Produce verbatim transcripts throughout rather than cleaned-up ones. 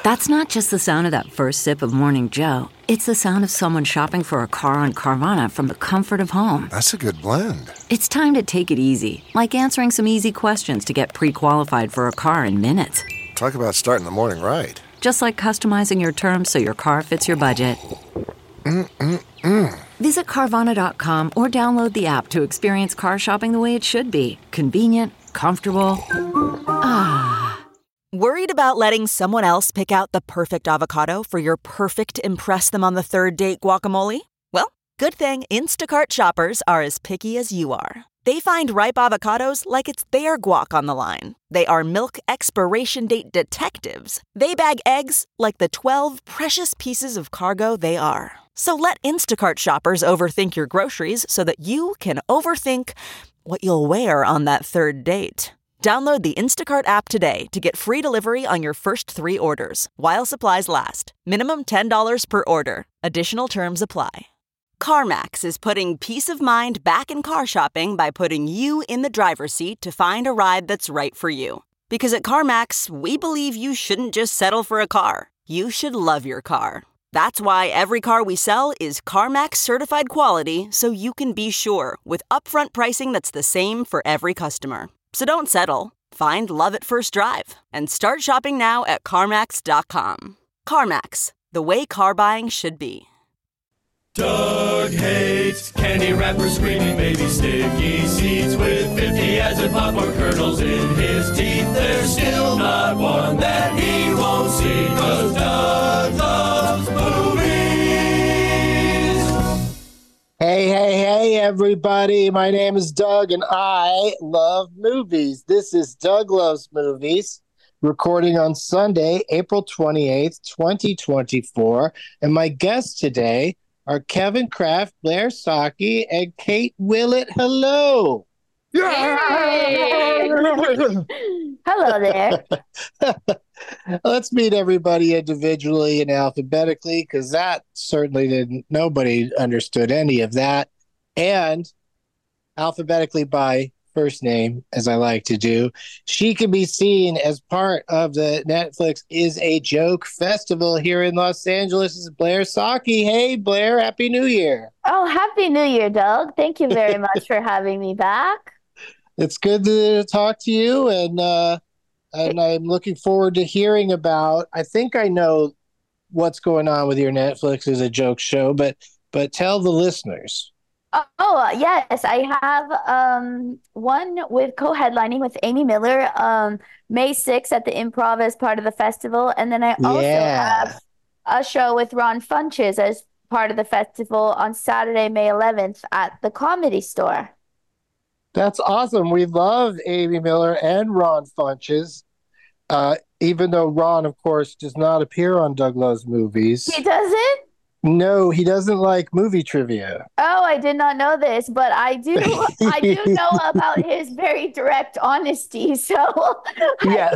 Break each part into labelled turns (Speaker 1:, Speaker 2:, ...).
Speaker 1: That's not just the sound of that first sip of Morning Joe. It's the sound of someone shopping for a car on Carvana from the comfort of home.
Speaker 2: That's a good blend.
Speaker 1: It's time to take it easy, like answering some easy questions to get pre-qualified for a car in minutes.
Speaker 2: Talk about starting the morning right.
Speaker 1: Just like customizing your terms so your car fits your budget.
Speaker 2: Mm-mm-mm.
Speaker 1: Visit Carvana dot com or download the app to experience car shopping the way it should be. Convenient, comfortable. Ah.
Speaker 3: Worried about letting someone else pick out the perfect avocado for your perfect impress-them-on-the-third-date guacamole? Well, good thing Instacart shoppers are as picky as you are. They find ripe avocados like it's their guac on the line. They are milk expiration date detectives. They bag eggs like the twelve precious pieces of cargo they are. So let Instacart shoppers overthink your groceries so that you can overthink what you'll wear on that third date. Download the Instacart app today to get free delivery on your first three orders, while supplies last. Minimum ten dollars per order. Additional terms apply. CarMax is putting peace of mind back in car shopping by putting you in the driver's seat to find a ride that's right for you. Because at CarMax, we believe you shouldn't just settle for a car. You should love your car. That's why every car we sell is CarMax certified quality, so you can be sure with upfront pricing that's the same for every customer. So don't settle. Find love at first drive and start shopping now at CarMax dot com. CarMax, the way car buying should be.
Speaker 4: Doug hates candy wrappers, screaming baby sticky seeds with fifty as in popcorn kernels in his teeth. There's still not one that he won't see, 'cause Doug loves movies.
Speaker 5: Hey, hey, hey, everybody. My name is Doug, and I love movies. This is Doug Loves Movies, recording on Sunday, April twenty-eighth, twenty twenty-four. And my guests today are Kevin Kraft, Blair Saki, and Kate Willett. Hello.
Speaker 6: Hey. Hello there.
Speaker 5: Let's meet everybody individually and alphabetically, because that certainly didn't, nobody understood any of that. And alphabetically by first name, as I like to do. She can be seen as part of the Netflix Is a Joke Festival here in Los Angeles. This is Blair Saki. Hey, Blair, Happy New Year.
Speaker 6: Oh, Happy New Year, Doug. Thank you very much for having me back.
Speaker 5: It's good to talk to you, and uh, and I'm looking forward to hearing about, I think I know what's going on with your Netflix Is a Joke show, but but tell the listeners.
Speaker 6: Oh, yes. I have um, one with co-headlining with Amy Miller, um, May sixth at the Improv as part of the festival. And then I also
Speaker 5: Yeah.
Speaker 6: have a show with Ron Funches as part of the festival on Saturday, May eleventh at the Comedy Store.
Speaker 5: That's awesome. We love Amy Miller and Ron Funches, uh, even though Ron, of course, does not appear on Doug Loves Movies.
Speaker 6: He doesn't?
Speaker 5: No, he doesn't like movie trivia.
Speaker 6: Oh, I did not know this, but I do I do know about his very direct honesty. So
Speaker 5: Yes.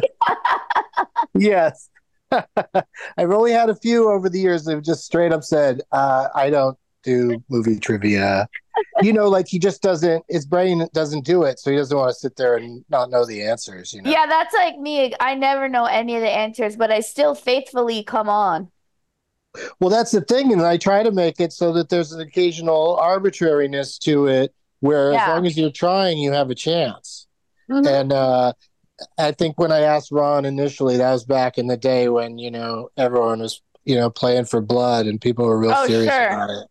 Speaker 5: Yes. I've only had a few over the years that have just straight up said, uh, I don't do movie trivia. You know, like he just doesn't, his brain doesn't do it. So he doesn't want to sit there and not know the answers, you know?
Speaker 6: yeah, that's like me. I never know any of the answers, but I still faithfully come on.
Speaker 5: Well, that's the thing. And I try to make it so that there's an occasional arbitrariness to it where
Speaker 6: Yeah.
Speaker 5: as long as you're trying, you have a chance.
Speaker 6: Mhm.
Speaker 5: And uh, I think when I asked Ron initially, that was back in the day when, you know, everyone was, you know, playing for blood and people were real
Speaker 6: Oh,
Speaker 5: serious
Speaker 6: sure.
Speaker 5: about it.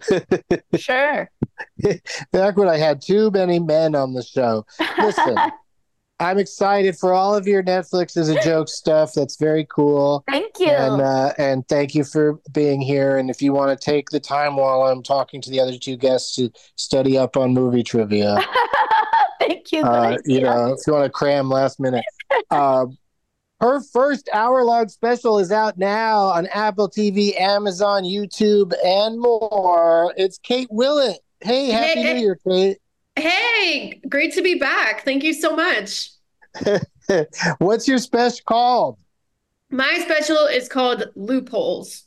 Speaker 6: Sure.
Speaker 5: Back when I had too many men on the show. Listen, I'm excited for all of your Netflix Is a Joke stuff. That's very cool.
Speaker 6: Thank you.
Speaker 5: And uh, and thank you for being here. And if you want to take the time while I'm talking to the other two guests to study up on movie trivia,
Speaker 6: Thank you. Good
Speaker 5: uh, you
Speaker 6: idea.
Speaker 5: know, if you want to cram last minute. Um, her first hour-long special is out now on Apple T V, Amazon, YouTube, and more. It's Kate Willett. Hey, Happy
Speaker 7: Hey.
Speaker 5: New Year, Kate.
Speaker 7: Hey, great to be back. Thank you so much.
Speaker 5: What's your special called?
Speaker 7: My special is called Loopholes.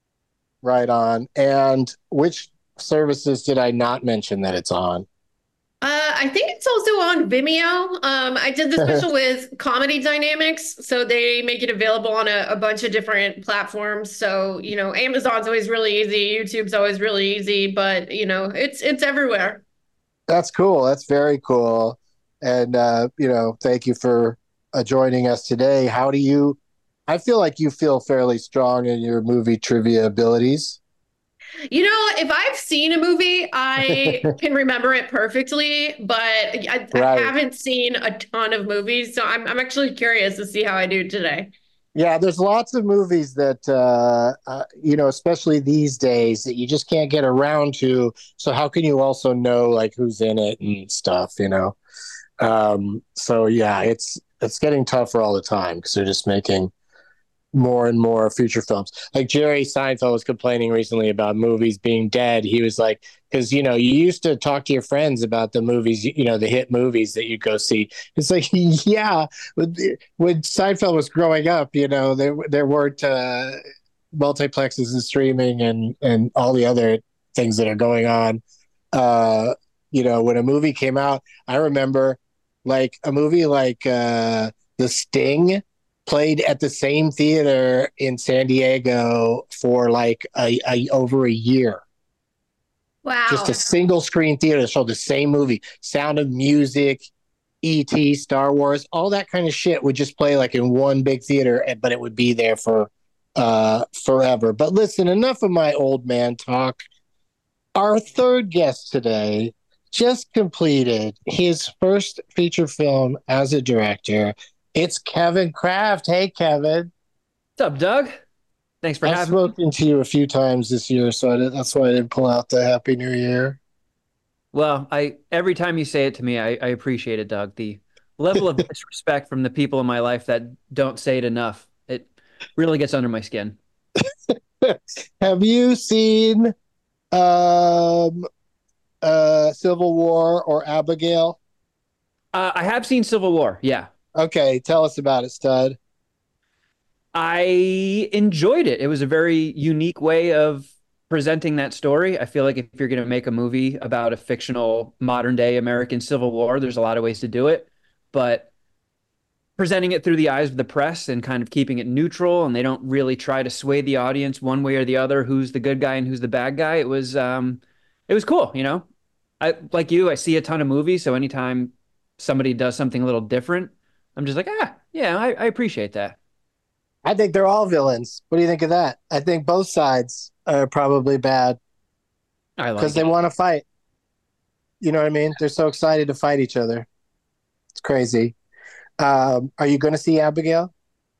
Speaker 5: Right on. And which services did I not mention that it's on?
Speaker 7: Uh, I think it's also on Vimeo. Um, I did the special with Comedy Dynamics, so they make it available on a, a bunch of different platforms. So, you know, Amazon's always really easy, YouTube's always really easy, but you know, it's it's everywhere.
Speaker 5: That's cool. That's very cool. And, uh, you know, thank you for uh, joining us today. How do you, I feel like you feel fairly strong in your movie trivia abilities.
Speaker 7: You know, if I've seen a movie, I can remember it perfectly, but I, I
Speaker 5: Right.
Speaker 7: haven't seen a ton of movies, so I'm I'm actually curious to see how I do today.
Speaker 5: Yeah, there's lots of movies that, uh, uh, you know, especially these days that you just can't get around to. So how can you also know like who's in it and stuff, you know? Um, so yeah, it's, it's getting tougher all the time because they're just making more and more feature films. Like Jerry Seinfeld was complaining recently about movies being dead. He was like, because you know, you used to talk to your friends about the movies, you know, the hit movies that you go see. It's like, yeah, when, when Seinfeld was growing up, you know, there there weren't uh, multiplexes and streaming and and all the other things that are going on. Uh, you know, when a movie came out, I remember like a movie like uh, The Sting played at the same theater in San Diego for like a, a over a year.
Speaker 7: Wow.
Speaker 5: Just a single screen theater that showed the same movie. Sound of Music, E T, Star Wars, all that kind of shit would just play like in one big theater, but it would be there for uh, forever. But listen, enough of my old man talk. Our third guest today just completed his first feature film as a director. It's Kevin Kraft. Hey, Kevin.
Speaker 8: What's up, Doug? Thanks for
Speaker 5: I've
Speaker 8: having me.
Speaker 5: spoken to you a few times this year, so I did, that's why I didn't pull out the Happy New Year.
Speaker 8: Well, I every time you say it to me, I, I appreciate it, Doug. The level of disrespect from the people in my life that don't say it enough, it really gets under my skin.
Speaker 5: Have you seen um, uh, Civil War or Abigail?
Speaker 8: Uh, I have seen Civil War, yeah.
Speaker 5: Okay, tell us about it, stud.
Speaker 8: I enjoyed it. It was a very unique way of presenting that story. I feel like if you're going to make a movie about a fictional modern day American Civil War, there's a lot of ways to do it. But presenting it through the eyes of the press and kind of keeping it neutral, and they don't really try to sway the audience one way or the other, who's the good guy and who's the bad guy. It was, um, it was cool. You know, I, like you, I see a ton of movies. So anytime somebody does something a little different, I'm just like, ah, yeah, I, I appreciate that.
Speaker 5: I think they're all villains. What do you think of that? I think both sides are probably bad
Speaker 8: I like
Speaker 5: because they
Speaker 8: it.
Speaker 5: want to fight. You know what I mean? They're so excited to fight each other. It's crazy. Um, are you going to see Abigail?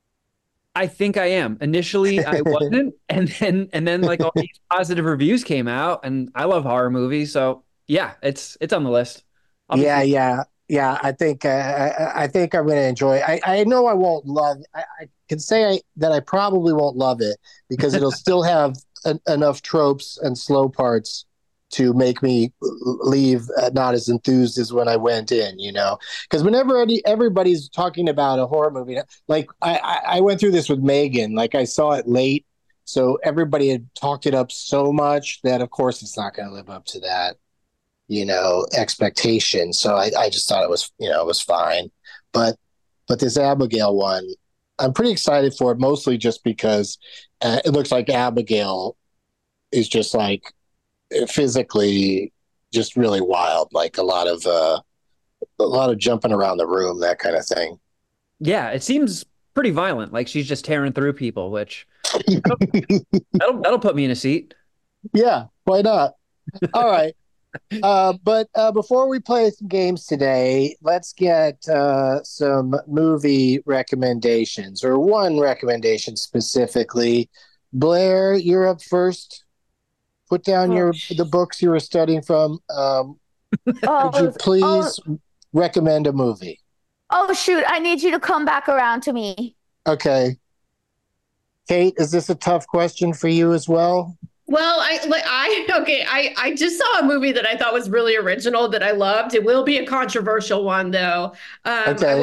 Speaker 8: I think I am. Initially, I wasn't, and then and then like all these positive reviews came out, and I love horror movies, so yeah, it's it's on the list. I'll be
Speaker 5: Yeah,
Speaker 8: seeing-
Speaker 5: yeah, yeah. I think uh, I, I think I'm going to enjoy it. I, I know I won't love. I, I can say I, that I probably won't love it because it'll still have en- enough tropes and slow parts to make me leave not as enthused as when I went in. You know, because whenever any, everybody's talking about a horror movie, like I, I, I went through this with Megan. Like I saw it late, so everybody had talked it up so much that of course it's not going to live up to that, you know, expectation. So I, I just thought it was, you know, it was fine. But but this Abigail one, I'm pretty excited for it, mostly just because uh, it looks like Abigail is just like physically just really wild, like a lot of uh, a lot of jumping around the room, that kind of thing.
Speaker 8: yeah, it seems pretty violent. Like she's just tearing through people, which that'll that'll put me in a seat.
Speaker 5: Yeah, why not? All right. Uh, but uh, before we play some games today, let's get uh, some movie recommendations, or one recommendation specifically. Blair, you're up first. Put down
Speaker 6: Oh,
Speaker 5: your
Speaker 6: sh-
Speaker 5: the books you were studying from. Um,
Speaker 6: Oh,
Speaker 5: could you
Speaker 6: oh,
Speaker 5: please recommend a movie?
Speaker 6: oh, shoot. I need you to come back around to me.
Speaker 5: Okay. Kate, is this a tough question for you as well?
Speaker 7: Well, I like I okay, I I just saw a movie that I thought was really original that I loved. It will be a controversial one though. Um,
Speaker 5: Okay.
Speaker 7: I watched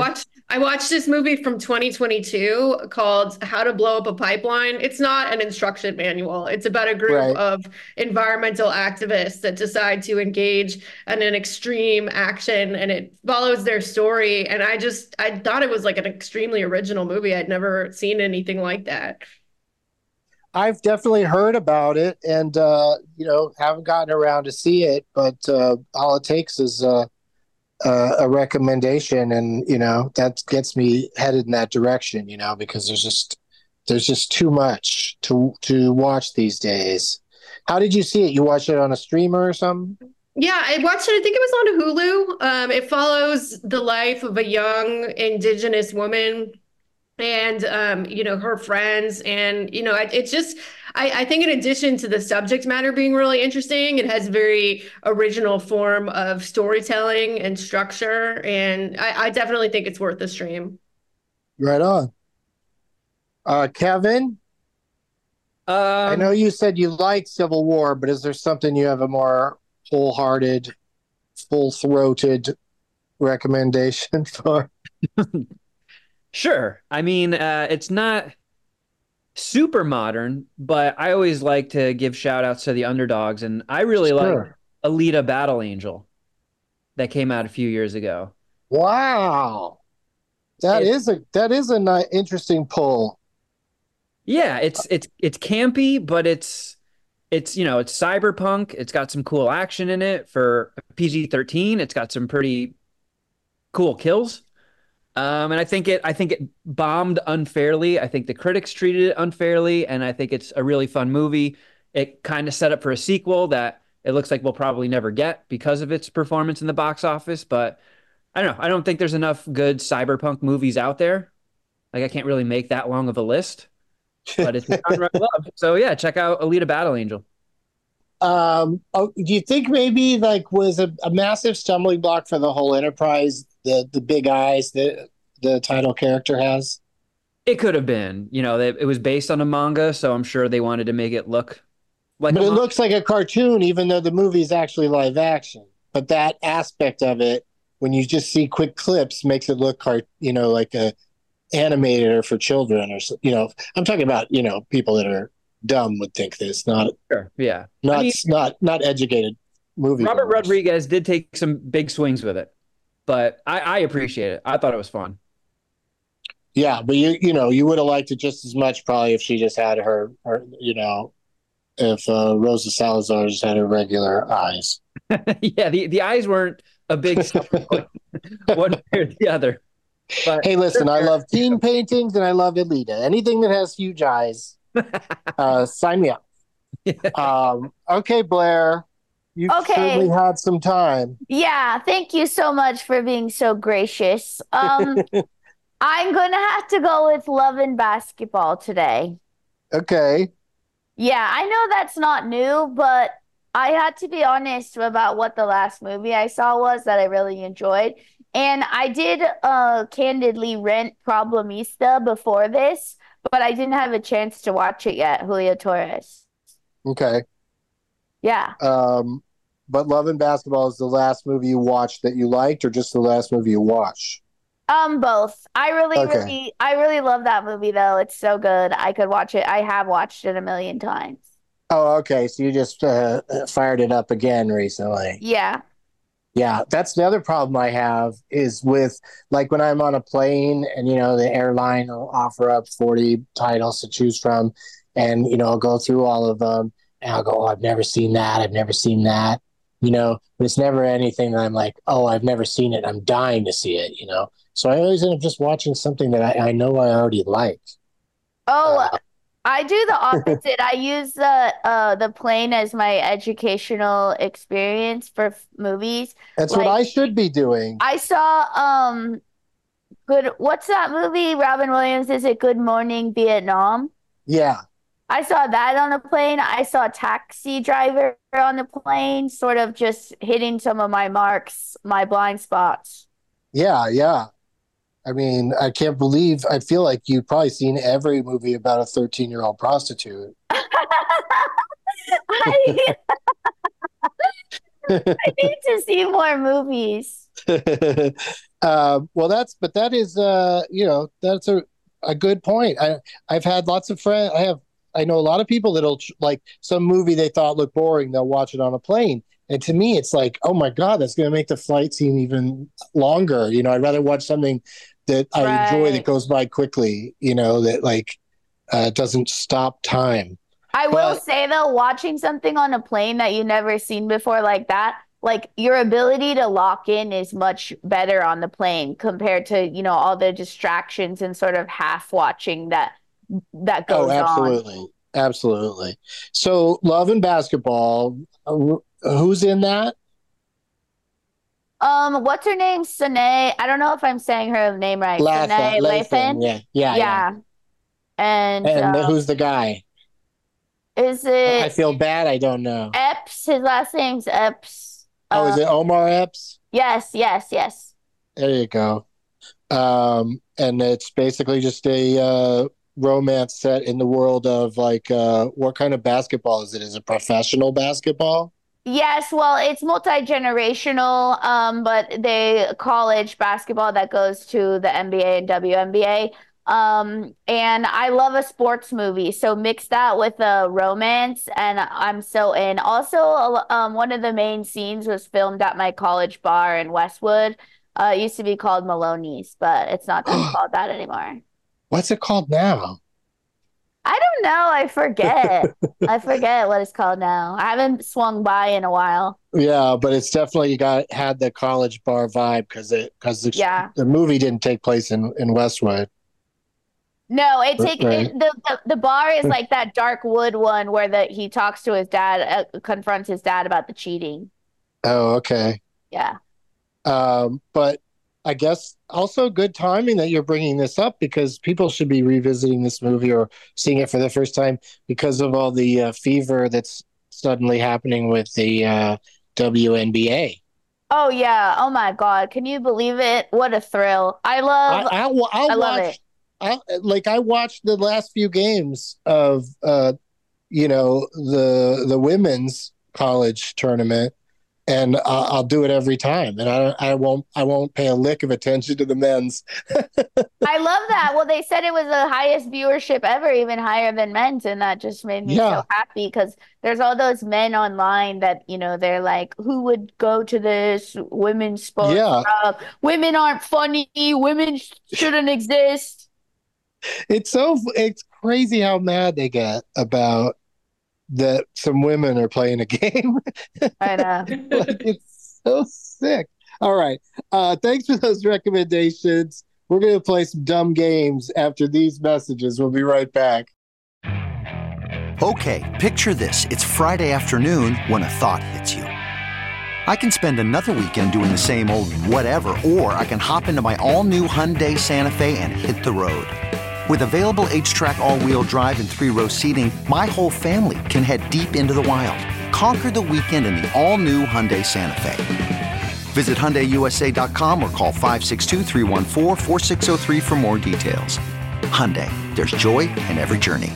Speaker 7: I watched this movie from twenty twenty-two called How to Blow Up a Pipeline. It's not an instruction manual. It's about a group
Speaker 5: Right.
Speaker 7: of environmental activists that decide to engage in an extreme action, and it follows their story. And I just, I thought it was like an extremely original movie. I'd never seen anything like that.
Speaker 5: I've definitely heard about it, and uh, you know, haven't gotten around to see it. But uh, all it takes is uh, uh, a recommendation, and you know, that gets me headed in that direction. You know, because there's just there's just too much to to watch these days. How did you see it? You watched it on a streamer or something?
Speaker 7: Yeah, I watched it. I think it was on Hulu. Um, it follows the life of a young Indigenous woman and um, you know, her friends, and you know, it, it's just I, I think in addition to the subject matter being really interesting, it has a very original form of storytelling and structure, and I, I definitely think it's worth the stream.
Speaker 5: Right on. Uh, Kevin,
Speaker 8: Um,
Speaker 5: I know you said you like Civil War, but is there something you have a more wholehearted, full-throated recommendation for?
Speaker 8: Sure. I mean, uh, it's not super modern, but I always like to give shout outs to the underdogs. And I really like
Speaker 5: Sure.
Speaker 8: Alita Battle Angel that came out a few years ago.
Speaker 5: Wow, that
Speaker 8: It-
Speaker 5: is a that is a ni- interesting pull.
Speaker 8: Yeah, it's it's it's campy, but it's it's you know, it's cyberpunk. It's got some cool action in it for P G thirteen. It's got some pretty cool kills. Um, and I think it I think it bombed unfairly. I think the critics treated it unfairly, and I think it's a really fun movie. It kind of set up for a sequel that it looks like we'll probably never get because of its performance in the box office. But I don't know. I don't think there's enough good cyberpunk movies out there. Like I can't really make that long of a list, but it's a genre I love. So yeah, check out Alita Battle Angel.
Speaker 5: Um, oh, do you think maybe like was a, a massive stumbling block for the whole enterprise the the big eyes that the title character has?
Speaker 8: It could have been, you know, it, it was based on a manga, so I'm sure they wanted to make it look like
Speaker 5: But
Speaker 8: a
Speaker 5: it
Speaker 8: manga.
Speaker 5: looks like a cartoon, even though the movie is actually live action. But that aspect of it, when you just see quick clips, makes it look cart, you know, like a animated or for children, or so- you know. I'm talking about you know people that are dumb would think this, not
Speaker 8: Sure, yeah.
Speaker 5: not
Speaker 8: I mean,
Speaker 5: not not educated movie.
Speaker 8: Robert
Speaker 5: goers.
Speaker 8: Rodriguez did take some big swings with it, but I, I appreciate it. I thought it was fun.
Speaker 5: Yeah, but you you know you would have liked it just as much probably if she just had her her you know if uh, Rosa Salazar just had her regular eyes.
Speaker 8: Yeah, the, the eyes weren't a big selling point, one way or the other. But
Speaker 5: Hey, listen, I love teen paintings and I love Alita. Anything that has huge eyes, uh, sign me up. Um, okay, Blair, you've
Speaker 6: Okay.
Speaker 5: certainly had some time.
Speaker 6: Yeah, thank you so much for being so gracious. Um, I'm gonna have to go with Love and Basketball today.
Speaker 5: Okay.
Speaker 6: Yeah, I know that's not new, but I had to be honest about what the last movie I saw was that I really enjoyed. And I did uh candidly rent Problemista before this, but I didn't have a chance to watch it yet, Julio Torres.
Speaker 5: Okay.
Speaker 6: Yeah.
Speaker 5: Um, but Love and Basketball is the last movie you watched that you liked, or just the last movie you watched?
Speaker 6: Um, both. I really,
Speaker 5: Okay.
Speaker 6: really, I really love that movie though. It's so good. I could watch it. I have watched it a million times.
Speaker 5: Oh, okay. So you just uh, fired it up again recently.
Speaker 6: Yeah.
Speaker 5: Yeah, that's the other problem I have is with like when I'm on a plane and you know the airline will offer up forty titles to choose from, and you know I'll go through all of them and I'll go, oh, I've never seen that, I've never seen that, you know, but it's never anything that I'm like, oh, I've never seen it, I'm dying to see it, you know. So I always end up just watching something that I, I know I already like.
Speaker 6: Oh,
Speaker 5: Uh,
Speaker 6: I do the opposite. I use the uh the plane as my educational experience for f- movies.
Speaker 5: That's what
Speaker 6: Like-
Speaker 5: I should be doing.
Speaker 6: I saw um good what's that movie? Robin Williams, is it Good Morning Vietnam?
Speaker 5: Yeah.
Speaker 6: I saw that on a plane. I saw Taxi Driver on the plane, sort of just hitting some of my marks, my blind spots.
Speaker 5: Yeah, yeah. I mean, I can't believe, I feel like you've probably seen every movie about a thirteen-year-old prostitute.
Speaker 6: I, I need to see more movies.
Speaker 5: uh, well, that's but that is uh, you know that's a a good point. I I've had lots of friends. I have I know a lot of people that'll like some movie they thought looked boring. They'll watch it on a plane, and to me, it's like, oh my god, that's going to make the flight seem even longer. You know, I'd rather watch something that I
Speaker 6: Right.
Speaker 5: enjoy that goes by quickly. You know, that like uh, doesn't stop time.
Speaker 6: I will
Speaker 5: But-
Speaker 6: say though, watching something on a plane that you've never seen before like that, like your ability to lock in is much better on the plane compared to, you know, all the distractions and sort of half watching that that goes
Speaker 5: Oh,
Speaker 6: on.
Speaker 5: absolutely. Absolutely. So, Love and Basketball, uh, who's in that?
Speaker 6: Um, what's her name? Sanae. I don't know if I'm saying her name right.
Speaker 5: Lathan,
Speaker 6: Sanae
Speaker 5: Lathan,
Speaker 6: Lathan.
Speaker 5: Yeah, yeah, yeah.
Speaker 6: Yeah. And,
Speaker 5: And
Speaker 6: uh,
Speaker 5: who's the guy?
Speaker 6: is
Speaker 5: I
Speaker 6: it
Speaker 5: feel bad. I don't know.
Speaker 6: Epps? His last name's Epps.
Speaker 5: Oh, is
Speaker 6: Uh,
Speaker 5: it Omar Epps?
Speaker 6: yes, yes, yes.
Speaker 5: There you go. Um, and it's basically just a uh, romance set in the world of like, uh, what kind of basketball is it? Is it professional basketball?
Speaker 6: Yes, well, it's multi-generational, um, but they college basketball that goes to the N B A and W N B A. Um, and I love a sports movie, so mix that with a romance, and I'm so in. Also, um, one of the main scenes was filmed at my college bar in Westwood. Uh, it used to be called Maloney's, but it's not that called that anymore.
Speaker 5: What's it called now?
Speaker 6: I don't know. I forget. I forget what it's called now. I haven't swung by in a while.
Speaker 5: Yeah, but it's definitely got had the college bar vibe because it because the,
Speaker 6: Yeah.
Speaker 5: the movie didn't take place in in Westwood.
Speaker 6: No, it take
Speaker 5: Right.
Speaker 6: it, the, the the bar is like that dark wood one where the he talks to his dad, uh, confronts his dad about the cheating.
Speaker 5: Oh, okay.
Speaker 6: Yeah.
Speaker 5: Um, but I guess also good timing that you're bringing this up because people should be revisiting this movie or seeing it for the first time because of all the uh, fever that's suddenly happening with the uh, W N B A.
Speaker 6: Oh yeah. Oh my God. Can you believe it? What a thrill. I
Speaker 5: I,
Speaker 6: love
Speaker 5: I'll, I'll
Speaker 6: I love
Speaker 5: watch.
Speaker 6: it.
Speaker 5: I, like I watched the last few games of, uh, you know, the the women's college tournament, and I'll, I'll do it every time, and I I won't I won't pay a lick of attention to the men's.
Speaker 6: I love that. Well, they said it was the highest viewership ever, even higher than men's, and that just made me
Speaker 5: Yeah.
Speaker 6: so happy because there's all those men online that, you know, they're like, who would go to this women's sports
Speaker 5: Yeah.
Speaker 6: club? Women aren't funny. Women sh- shouldn't exist.
Speaker 5: It's so it's crazy how mad they get about that some women are playing a game.
Speaker 6: I know.
Speaker 5: Like, it's so sick. All right. Uh, thanks for those recommendations. We're going to play some dumb games after these messages. We'll be right back.
Speaker 9: Okay, picture this. It's Friday afternoon when a thought hits you. I can spend another weekend doing the same old whatever, or I can hop into my all-new Hyundai Santa Fe and hit the road. With available H-Track all-wheel drive and three-row seating, my whole family can head deep into the wild. Conquer the weekend in the all-new Hyundai Santa Fe. Visit Hyundai U S A dot com or call five six two, three one four, four six zero three for more details. Hyundai, there's joy in every journey.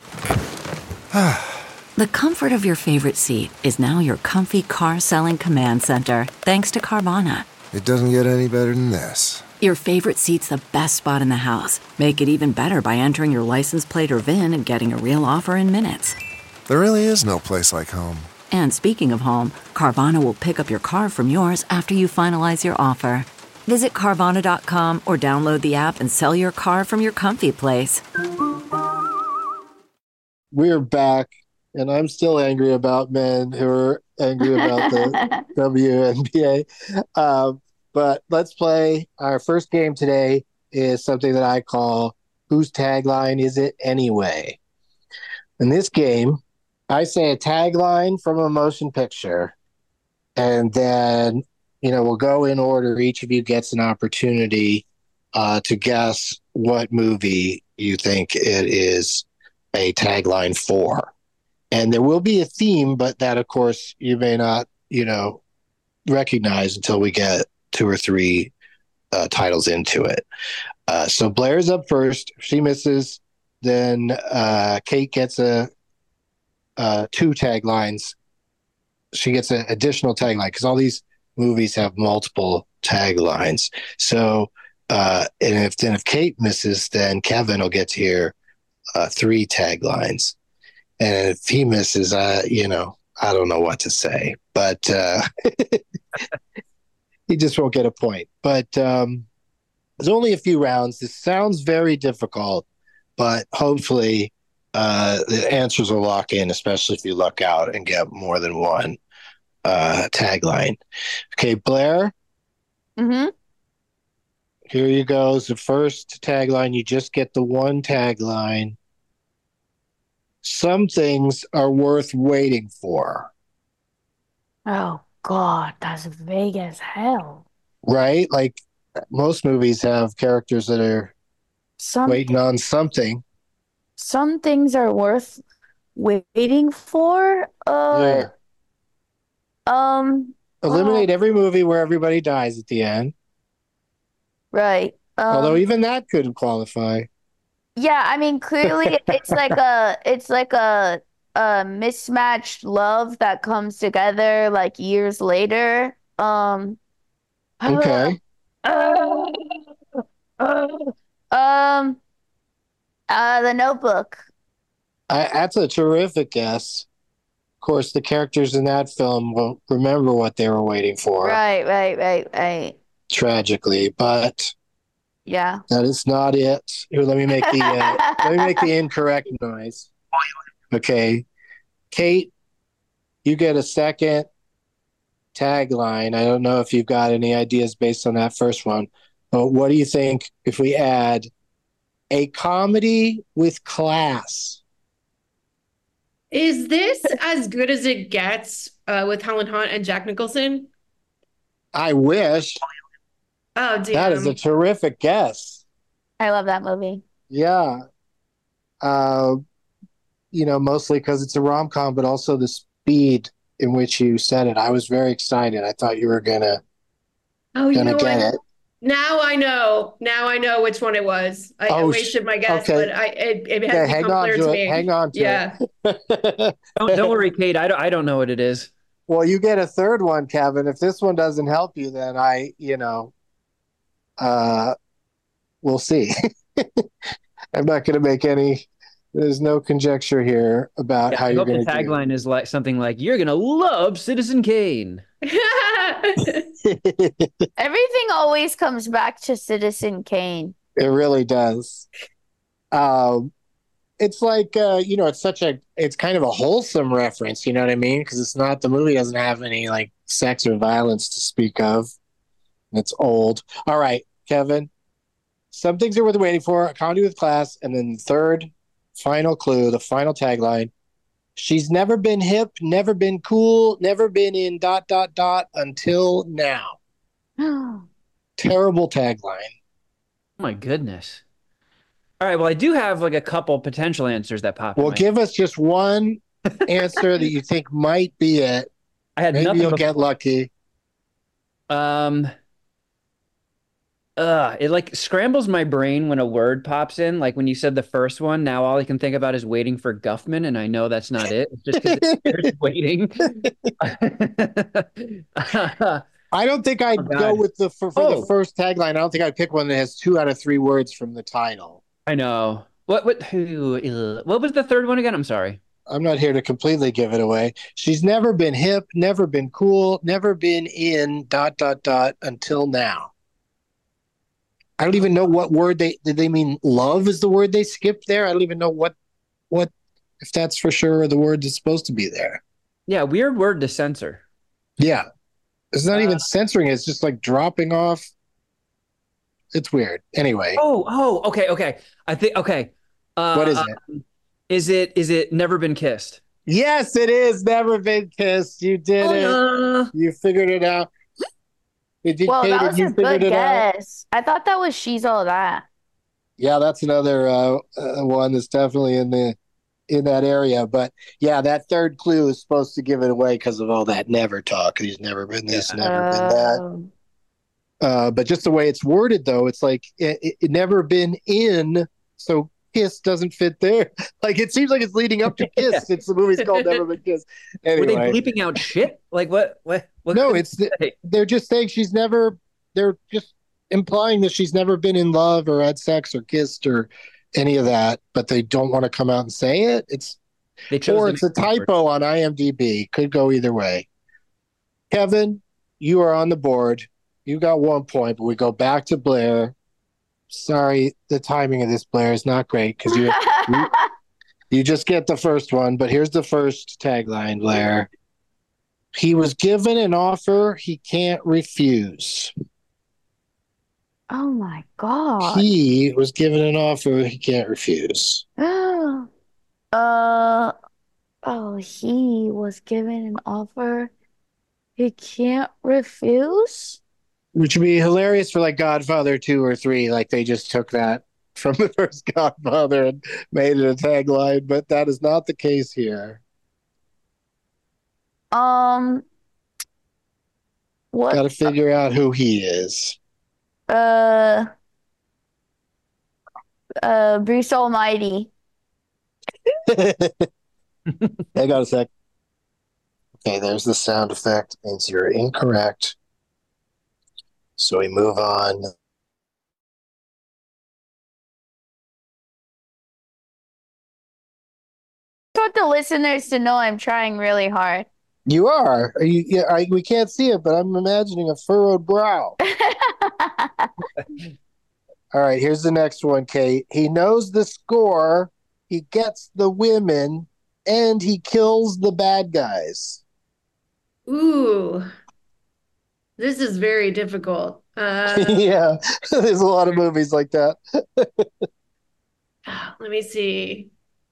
Speaker 1: The comfort of your favorite seat is now your comfy car selling command center, thanks to Carvana.
Speaker 2: It doesn't get any better than this.
Speaker 1: Your favorite seat's the best spot in the house. Make it even better by entering your license plate or V I N and getting a real offer in minutes.
Speaker 2: There really is no place like home.
Speaker 1: And speaking of home, Carvana will pick up your car from yours after you finalize your offer. Visit Carvana dot com or download the app and sell your car from your comfy place.
Speaker 5: We're back, and I'm still angry about men who are angry about the W N B A. Um, but let's play. Our first game today is something that I call Whose Tagline Is It Anyway? In this game, I say a tagline from a motion picture, and then, you know, we'll go in order. Each of you gets an opportunity uh, to guess what movie you think it is a tagline for. And there will be a theme, but that, of course, you may not, you know, recognize until we get two or three uh, titles into it. Uh, so Blair's up first. If she misses, then uh, Kate gets a uh, two taglines she gets an additional tagline because all these movies have multiple taglines. So, uh, and if then if Kate misses, then Kevin will get to hear uh, three taglines, and if he misses, uh, you know, I don't know what to say, but uh, he just won't get a point. But um, there's only a few rounds. This sounds very difficult, but hopefully uh, the answers will lock in, especially if you luck out and get more than one uh, tagline. Okay, Blair.
Speaker 6: Mm-hmm.
Speaker 5: Here you go. The first tagline. You just get the one tagline. Some things are worth waiting for.
Speaker 6: Oh, God, that's vague as hell.
Speaker 5: Right? Like most movies have characters that are
Speaker 6: Some,
Speaker 5: waiting on something.
Speaker 6: some things are worth waiting for. Uh,
Speaker 5: Yeah.
Speaker 6: um,
Speaker 5: Eliminate every movie where everybody dies at the end.
Speaker 6: right. Um,
Speaker 5: Although even that could qualify.
Speaker 6: yeah, I mean, clearly it's like a, it's like a, a mismatched love that comes together like years later. Um,
Speaker 5: Okay.
Speaker 6: uh, uh, um, uh, The Notebook.
Speaker 5: I, that's a terrific guess. Of course, the characters in that film won't remember what they were waiting for,
Speaker 6: Right, right, right, right.
Speaker 5: tragically, but
Speaker 6: Yeah.
Speaker 5: that is not it. Here, let me make the uh, let me make the incorrect noise. Okay, Kate, you get a second tagline. I don't know if you've got any ideas based on that first one, but what do you think if we add a comedy with class?
Speaker 7: Is this as good as it gets uh, with Helen Hunt and Jack Nicholson?
Speaker 5: I wish.
Speaker 7: Oh, damn.
Speaker 5: That is a terrific guess.
Speaker 6: I love that movie.
Speaker 5: Yeah. Uh, you know, mostly because it's a rom-com, but also the speed in which you said it. I was very excited. I thought you were gonna
Speaker 7: Oh, you
Speaker 5: gonna
Speaker 7: know
Speaker 5: get
Speaker 7: what?
Speaker 5: it.
Speaker 7: Now I know. Now I know which one it was. I, I
Speaker 5: Oh,
Speaker 7: wasted my guess,
Speaker 5: okay.
Speaker 7: but I it, it has
Speaker 5: Okay, hang
Speaker 7: become
Speaker 5: on
Speaker 7: clear
Speaker 5: to
Speaker 7: to
Speaker 5: it.
Speaker 7: me.
Speaker 5: Hang on to
Speaker 7: Yeah.
Speaker 5: it.
Speaker 8: Don't, don't worry, Kate. I don't, I don't know what it is.
Speaker 5: Well, you get a third one, Kevin. If this one doesn't help you, then I, you know, uh, we'll see. I'm not going to make any. There's no conjecture here about
Speaker 8: Yeah,
Speaker 5: how
Speaker 8: I
Speaker 5: you're
Speaker 8: hope the
Speaker 5: going to do.
Speaker 8: tagline is like something like "You're gonna love Citizen Kane."
Speaker 6: Everything always comes back to Citizen Kane.
Speaker 5: It really does. Um, it's like uh, you know, it's such a, it's kind of a wholesome reference. You know what I mean? Because it's not, the movie doesn't have any like sex or violence to speak of. It's old. All right, Kevin. Some things are worth waiting for. A comedy with class, and then the third, final clue, the final tagline. She's never been hip, never been cool, never been in dot dot dot until now. Terrible tagline.
Speaker 8: Oh my goodness. All right. Well, I do have like a couple potential answers that pop. in
Speaker 5: Well,
Speaker 8: my
Speaker 5: give us just one answer that you think might be it.
Speaker 8: I had
Speaker 5: Maybe
Speaker 8: nothing
Speaker 5: you'll
Speaker 8: before.
Speaker 5: get lucky.
Speaker 8: Um, uh, it like scrambles my brain when a word pops in. Like when you said the first one, now all I can think about is waiting for Guffman, and I know that's not it. It's just because it's waiting.
Speaker 5: I don't think I'd
Speaker 8: Oh, God.
Speaker 5: go with the for, for
Speaker 8: Oh.
Speaker 5: the first tagline. I don't think I'd pick one that has two out of three words from the title.
Speaker 8: I know. What what who, uh, what was the third one again? I'm sorry.
Speaker 5: I'm not here to completely give it away. She's never been hip, never been cool, never been in dot dot dot until now. I don't even know what word they did. They mean love is the word they skipped there. I don't even know what what if that's for sure the word that's supposed to be there.
Speaker 8: Yeah, weird word to censor.
Speaker 5: Yeah, it's not
Speaker 8: Uh,
Speaker 5: even censoring. It's just like dropping off. It's weird. Anyway,
Speaker 8: Oh, oh, okay, okay. I think okay. Uh,
Speaker 5: what is it?
Speaker 8: Is it is it never been kissed?
Speaker 5: Yes, it is. Never been kissed. You did it.
Speaker 8: Uh,
Speaker 5: You figured it out. Did you,
Speaker 6: Well,
Speaker 5: Kate,
Speaker 6: that
Speaker 5: did
Speaker 6: was
Speaker 5: you
Speaker 6: a
Speaker 5: figured
Speaker 6: good
Speaker 5: it out?
Speaker 6: guess. I thought that was She's All That.
Speaker 5: Yeah, that's another uh, uh, one that's definitely in the in that area. But yeah, that third clue is supposed to give it away because of all that never talk. He's never been this, never been that.
Speaker 6: Um,
Speaker 5: Uh, but just the way it's worded, though, it's like it, it, it never been in. So Kiss doesn't fit there. Like, it seems like it's leading up to Kiss yeah. since the movie's called Never Been Kissed. Anyway.
Speaker 8: Were they bleeping out shit? Like, what? What? what
Speaker 5: no, it's the, they're just saying she's never, they're just implying that she's never been in love or had sex or kissed or any of that, but they don't want to come out and say it. It's they chose or it's a typo on IMDb. Could go either way. Kevin, you are on the board. You got one point, but we go back to Blair. Sorry, the timing of this, Blair, is not great because you, you you just get the first one. But here's the first tagline, Blair. He was given an offer he can't refuse.
Speaker 6: Oh my God.
Speaker 5: He was given an offer he can't refuse.
Speaker 6: uh oh, he was given an offer he can't refuse?
Speaker 5: Which would be hilarious for like Godfather two or three. Like they just took that from the first Godfather and made it a tagline, but that is not the case here.
Speaker 6: Um, what?
Speaker 5: Got to figure out who he is.
Speaker 6: Uh, uh, Bruce Almighty.
Speaker 5: I got a sec. Okay, there's the sound effect. Means you're incorrect. So we move on.
Speaker 6: I want the listeners to know I'm trying really hard.
Speaker 5: You are. are you, yeah, I, we can't see it, but I'm imagining a furrowed brow. All right, here's the next one, Kate. He knows the score, he gets the women, and he kills the bad guys.
Speaker 7: Ooh. This is very difficult. Uh,
Speaker 5: yeah, there's a lot of movies like that.
Speaker 7: Let me see.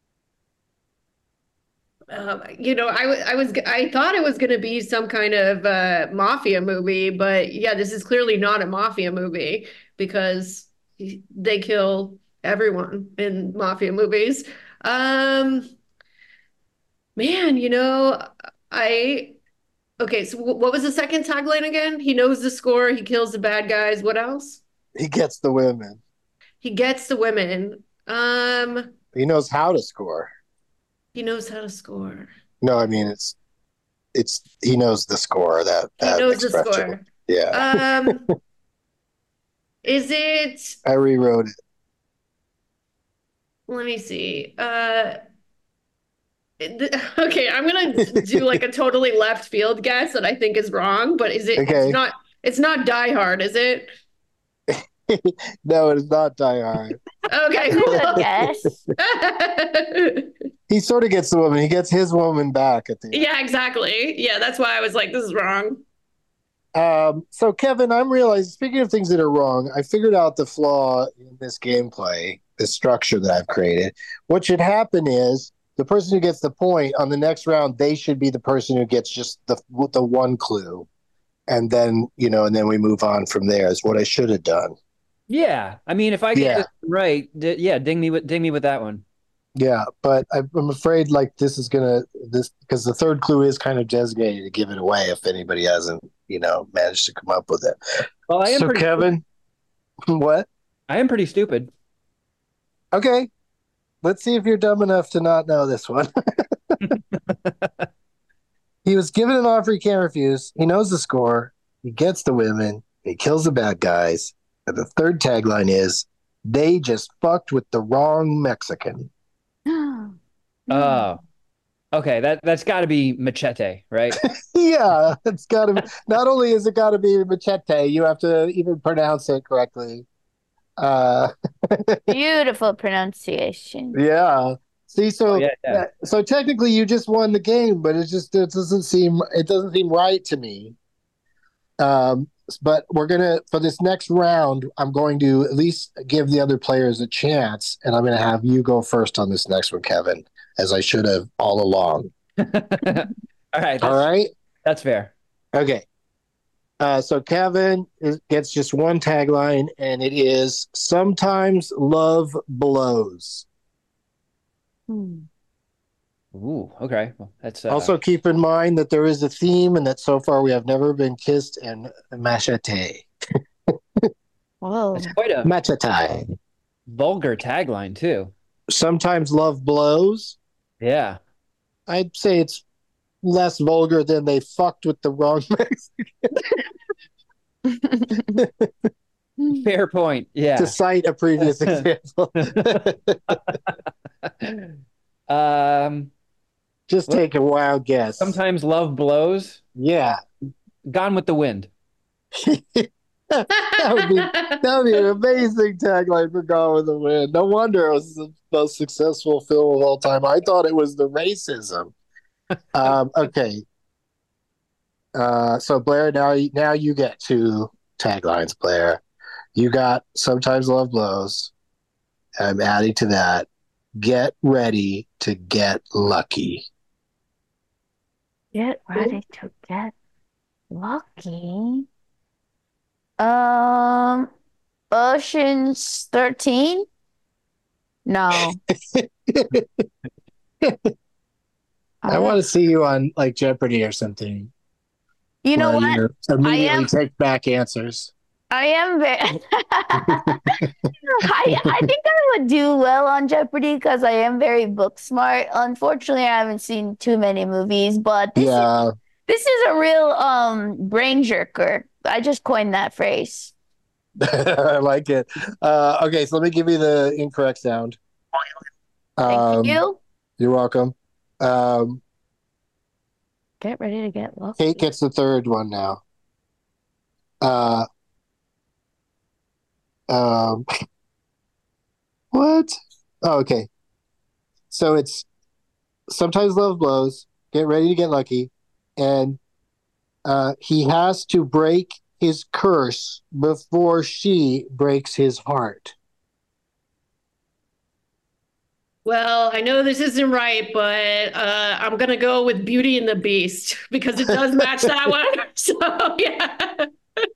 Speaker 7: Um, you know, I, w- I was I thought it was going to be some kind of uh, mafia movie, but yeah, this is clearly not a mafia movie because they kill everyone in mafia movies. Um, man, you know, I. Okay, so what was the second tagline again? He knows the score, he kills the bad guys. What else?
Speaker 5: He gets the women.
Speaker 7: He gets the women. Um,
Speaker 5: he knows how to score.
Speaker 7: He knows how to score.
Speaker 5: No, I mean it's it's he knows the score. That, that
Speaker 7: he knows
Speaker 5: expression.
Speaker 7: the score.
Speaker 5: Yeah.
Speaker 7: Um, is it?
Speaker 5: I rewrote it.
Speaker 7: Let me see. Uh. Okay, I'm gonna do like a totally left field guess that I think is wrong, but is it?
Speaker 5: Okay.
Speaker 7: It's not. It's not Die Hard, is it?
Speaker 5: No, it is not Die Hard.
Speaker 7: Okay, cool.
Speaker 6: Guess.
Speaker 5: He sort of gets the woman. He gets his woman back at the end.
Speaker 7: Yeah, exactly. Yeah, that's why I was like, this is wrong.
Speaker 5: Um, so Kevin, I'm realizing. Speaking of things that are wrong, I figured out the flaw in this gameplay, this structure that I've created. What should happen is, the person who gets the point on the next round, they should be the person who gets just the the one clue. And then, you know, and then we move on from there is what I should have done.
Speaker 8: Yeah. I mean, if I get
Speaker 5: yeah.
Speaker 8: this right, d- yeah, ding me with ding me with that one.
Speaker 5: Yeah, but I, I'm afraid like this is going to this because the third clue is kind of designated to give it away if anybody hasn't, you know, managed to come up with it.
Speaker 8: Well, I am
Speaker 5: so
Speaker 8: pretty
Speaker 5: Kevin, what?
Speaker 8: I am pretty stupid.
Speaker 5: Okay. Let's see if you're dumb enough to not know this one. He was given an offer he can't refuse. He knows the score. He gets the women. He kills the bad guys. And the third tagline is, they just fucked with the wrong Mexican.
Speaker 8: Oh. Okay, that, that's got to be Machete, right?
Speaker 5: Yeah, it's got to be. Not only is it got to be Machete, you have to even pronounce it correctly. Uh,
Speaker 6: Beautiful pronunciation.
Speaker 5: Yeah. See, so
Speaker 8: oh, yeah, yeah.
Speaker 5: so technically you just won the game, but it just it doesn't seem it doesn't seem right to me. Um, but we're gonna for this next round, I'm going to at least give the other players a chance, and I'm gonna have you go first on this next one, Kevin, as I should have all along.
Speaker 8: All right.
Speaker 5: All right.
Speaker 8: That's fair.
Speaker 5: Okay. Uh, so Kevin is, gets just one tagline, and it is "Sometimes love blows."
Speaker 6: Hmm.
Speaker 8: Ooh, okay. Well, that's uh...
Speaker 5: Also keep in mind that there is a theme, and that so far we have never been kissed and machete.
Speaker 6: Whoa.
Speaker 8: That's quite a
Speaker 5: Machete.
Speaker 8: vulgar tagline too.
Speaker 5: Sometimes Love Blows.
Speaker 8: Yeah.
Speaker 5: I'd say it's less vulgar than They Fucked with the Wrong Mexican.
Speaker 8: Fair point. Yeah.
Speaker 5: To cite a previous example.
Speaker 8: um,
Speaker 5: Just take a wild guess.
Speaker 8: Sometimes Love Blows.
Speaker 5: Yeah.
Speaker 8: Gone with the Wind.
Speaker 5: that would be that would be an amazing tagline for Gone with the Wind. No wonder it was the most successful film of all time. I thought it was the racism. um, okay. Uh, so Blair, now now you get two taglines, Blair. You got Sometimes Love Blows. I'm adding to that. Get ready to get lucky.
Speaker 6: Get ready to get lucky. Um, Ocean's thirteen? No.
Speaker 5: I want to see you on like Jeopardy or something.
Speaker 6: You know
Speaker 5: where
Speaker 6: what?
Speaker 5: you Immediately
Speaker 6: I am,
Speaker 5: take back answers.
Speaker 6: I am very. I I think I would do well on Jeopardy because I am very book smart. Unfortunately, I haven't seen too many movies, but this
Speaker 5: Yeah.
Speaker 6: is this is a real um brain jerker. I just coined that phrase.
Speaker 5: I like it. Uh, okay, so let me give you the incorrect sound.
Speaker 6: Thank
Speaker 5: Um,
Speaker 6: you.
Speaker 5: You're welcome. Um,
Speaker 6: Get ready to get lucky.
Speaker 5: Kate gets the third one now. Uh, um, what? Oh, okay. So it's Sometimes Love Blows, Get Ready to Get Lucky, and uh, he has to break his curse before she breaks his heart.
Speaker 7: Well, I know this isn't right, but uh, I'm gonna go with Beauty and the Beast because it does match that one. So yeah.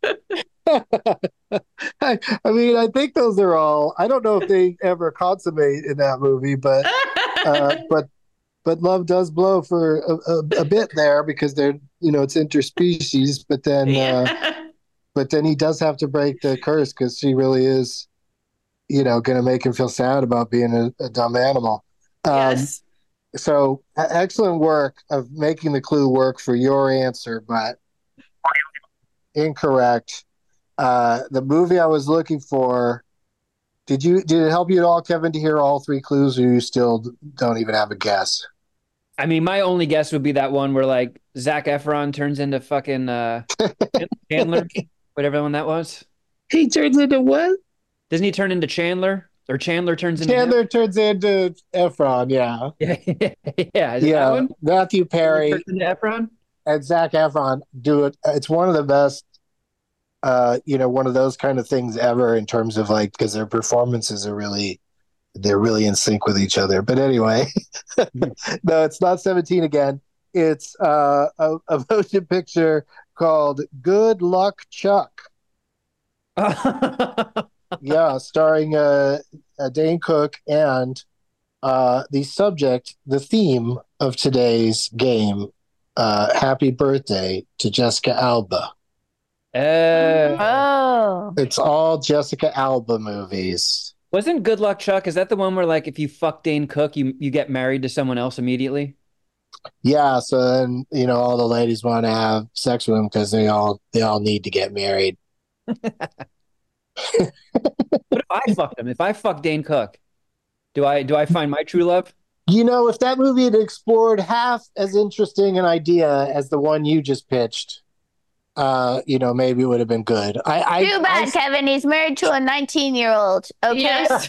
Speaker 5: I, I mean, I think those are all. I don't know if they ever consummate in that movie, but uh, but but love does blow for a, a, a bit there because they're you know it's interspecies. But then
Speaker 7: Yeah.
Speaker 5: uh, but then he does have to break the curse because she really is, you know, going to make him feel sad about being a, a dumb animal. Um,
Speaker 7: Yes.
Speaker 5: So e- excellent work of making the clue work for your answer, but incorrect. Uh, the movie I was looking for. Did you? Did it help you at all, Kevin, to hear all three clues, or you still don't even have a guess?
Speaker 8: I mean, my only guess would be that one where like Zac Efron turns into fucking uh, Chandler, whatever one that was.
Speaker 5: He turns into what?
Speaker 8: Doesn't he turn into Chandler? Or Chandler turns into
Speaker 5: Chandler turns into Efron. Yeah,
Speaker 8: him? Yeah, yeah. Is it that
Speaker 5: yeah.
Speaker 8: one?
Speaker 5: Matthew Perry
Speaker 8: Turns into Efron?
Speaker 5: and Zac Efron do it. It's one of the best. Uh, you know, one of those kind of things ever in terms of like because their performances are really, they're really in sync with each other. But anyway, no, it's not seventeen again. It's uh, a, a motion picture called Good Luck Chuck. Yeah, starring uh, uh, Dane Cook and uh, the subject, the theme of today's game. Uh, happy birthday to Jessica Alba.
Speaker 8: Uh,
Speaker 6: Oh.
Speaker 5: It's all Jessica Alba movies.
Speaker 8: wasn't Good Luck Chuck? Is that the one where like if you fuck Dane Cook, you you get married to someone else immediately?
Speaker 5: Yeah, so then you know all the ladies want to have sex with him because they all they all need to get married.
Speaker 8: What if I fucked him? If I fuck Dane Cook, do I do I find my true love?
Speaker 5: You know, if that movie had explored half as interesting an idea as the one you just pitched, uh, you know, maybe it would have been good. I, I
Speaker 6: Too bad,
Speaker 5: I,
Speaker 6: Kevin. He's married to a nineteen-year-old. Okay.
Speaker 7: Yes.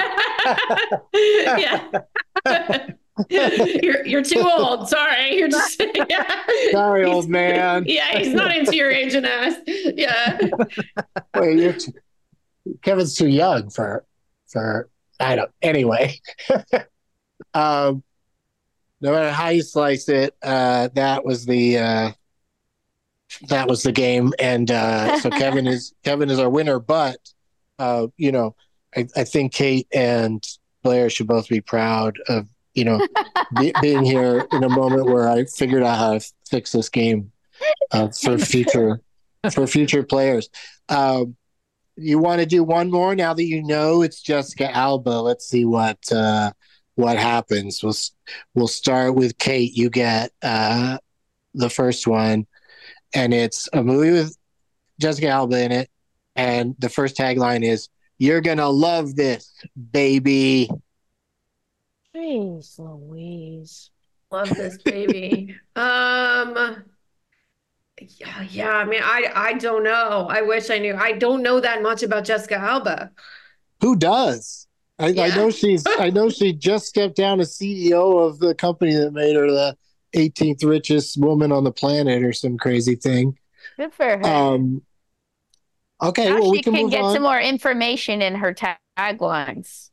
Speaker 7: Yeah. you're you're too old. Sorry. You're just yeah.
Speaker 5: Sorry,
Speaker 7: He's-
Speaker 5: old man.
Speaker 7: Yeah, he's not into your agent ass. Yeah.
Speaker 5: Wait, you're too, Kevin's too young for for I don't. Anyway, um, no matter how you slice it, uh, that was the uh, that was the game, and uh, so Kevin is Kevin is our winner. But uh, you know, I, I think Kate and Blair should both be proud of you know be, being here in a moment where I figured out how to fix this game uh, for future for future players. Um, you want to do one more now that you know it's Jessica Alba? Let's see what uh, what happens. We'll we'll start with Kate. You get uh, the first one, and it's a movie with Jessica Alba in it, and the first tagline is "You're gonna love this, baby."
Speaker 6: Jeez Louise.
Speaker 7: Love this baby. um, yeah, yeah. I mean, I I don't know. I wish I knew. I don't know that much about Jessica Alba.
Speaker 5: Who does? I,
Speaker 7: Yeah.
Speaker 5: I know she's. I know she just stepped down as C E O of the company that made her the eighteenth richest woman on the planet, or some crazy thing.
Speaker 6: Good for her.
Speaker 5: Um. Okay,
Speaker 6: now
Speaker 5: well,
Speaker 6: she
Speaker 5: we can,
Speaker 6: can
Speaker 5: move
Speaker 6: get
Speaker 5: on.
Speaker 6: some more information in her tag- taglines.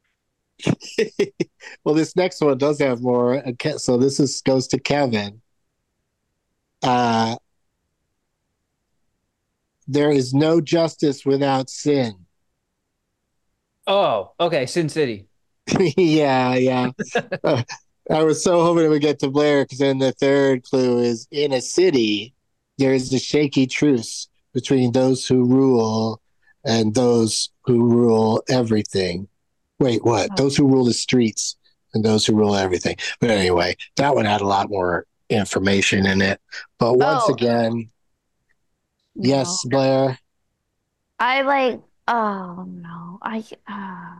Speaker 5: Well, this next one does have more. So this is goes to Kevin. Uh, there is no justice without sin.
Speaker 8: Oh, okay. Sin City.
Speaker 5: yeah, yeah. Uh, I was so hoping it would get to Blair, because then the third clue is in a city, there is a shaky truce between those who rule and those who rule everything. Wait, what?
Speaker 6: Oh.
Speaker 5: Those who rule the streets and those who rule everything. But anyway, that one had a lot more information in it. But once
Speaker 6: Oh.
Speaker 5: again, yes,
Speaker 6: No.
Speaker 5: Blair.
Speaker 6: I like. Oh no. I. Uh,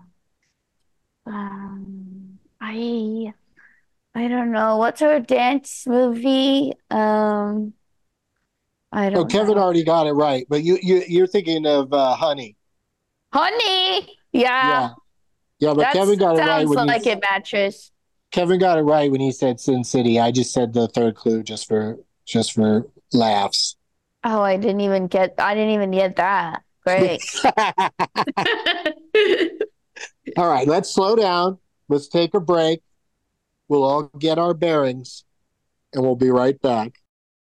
Speaker 6: um. I. I don't know. What's her dance movie? Um. I don't
Speaker 5: Oh, Kevin
Speaker 6: know.
Speaker 5: already got it right. But you, you you're thinking of uh, Honey.
Speaker 6: Honey. Yeah.
Speaker 5: Yeah. Yeah, but
Speaker 6: That
Speaker 5: Kevin got it right
Speaker 6: sounds
Speaker 5: when
Speaker 6: like
Speaker 5: he,
Speaker 6: it matches.
Speaker 5: Kevin got it right when he said Sin City. I just said the third clue just for just for laughs.
Speaker 6: Oh, I didn't even get. I didn't even get that. Great.
Speaker 5: All right, let's slow down. Let's take a break. We'll all get our bearings, and we'll be right back.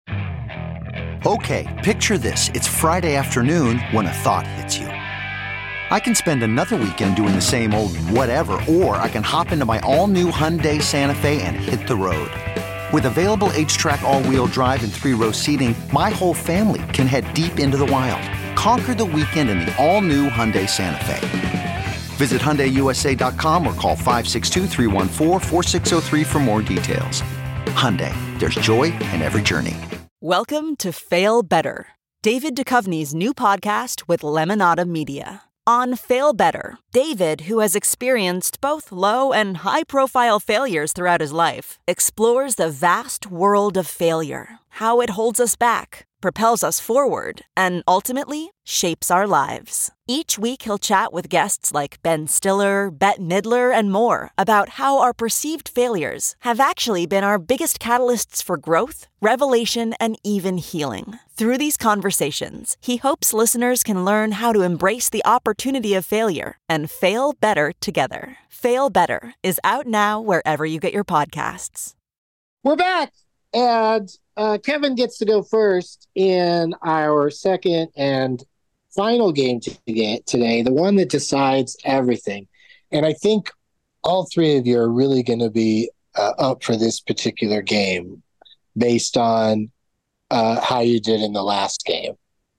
Speaker 9: Okay, picture this. It's Friday afternoon when a thought hits you. I can spend another weekend doing the same old whatever, or I can hop into my all-new Hyundai Santa Fe and hit the road. With available H-Track all-wheel drive and three-row seating, my whole family can head deep into the wild. Conquer the weekend in the all-new Hyundai Santa Fe. Visit Hyundai U S A dot com or call five six two, three one four, four six zero three for more details. Hyundai, there's joy in every journey.
Speaker 3: Welcome to Fail Better, David Duchovny's new podcast with Lemonada Media. On Fail Better, David, who has experienced both low and high-profile failures throughout his life, explores the vast world of failure, how it holds us back, propels us forward, and ultimately shapes our lives. Each week he'll chat with guests like Ben Stiller, Bette Midler, and more about how our perceived failures have actually been our biggest catalysts for growth, revelation, and even healing. Through these conversations, he hopes listeners can learn how to embrace the opportunity of failure and fail better together. Fail Better is out now wherever you get your podcasts.
Speaker 5: We're back, and uh, Kevin gets to go first in our second and final game to get today, the one that decides everything. And I think all three of you are really going to be uh, up for this particular game based on uh, how you did in the last game.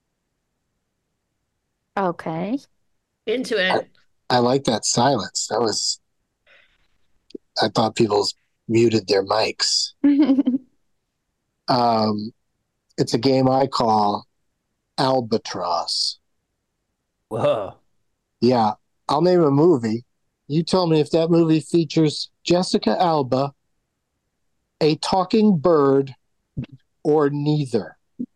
Speaker 6: Okay.
Speaker 7: Into it.
Speaker 5: I like that silence. That was, I thought people muted their mics. Um, it's a game I call Albatross.
Speaker 8: Whoa.
Speaker 5: Yeah, I'll name a movie. You tell me if that movie features Jessica Alba, a talking bird, or neither.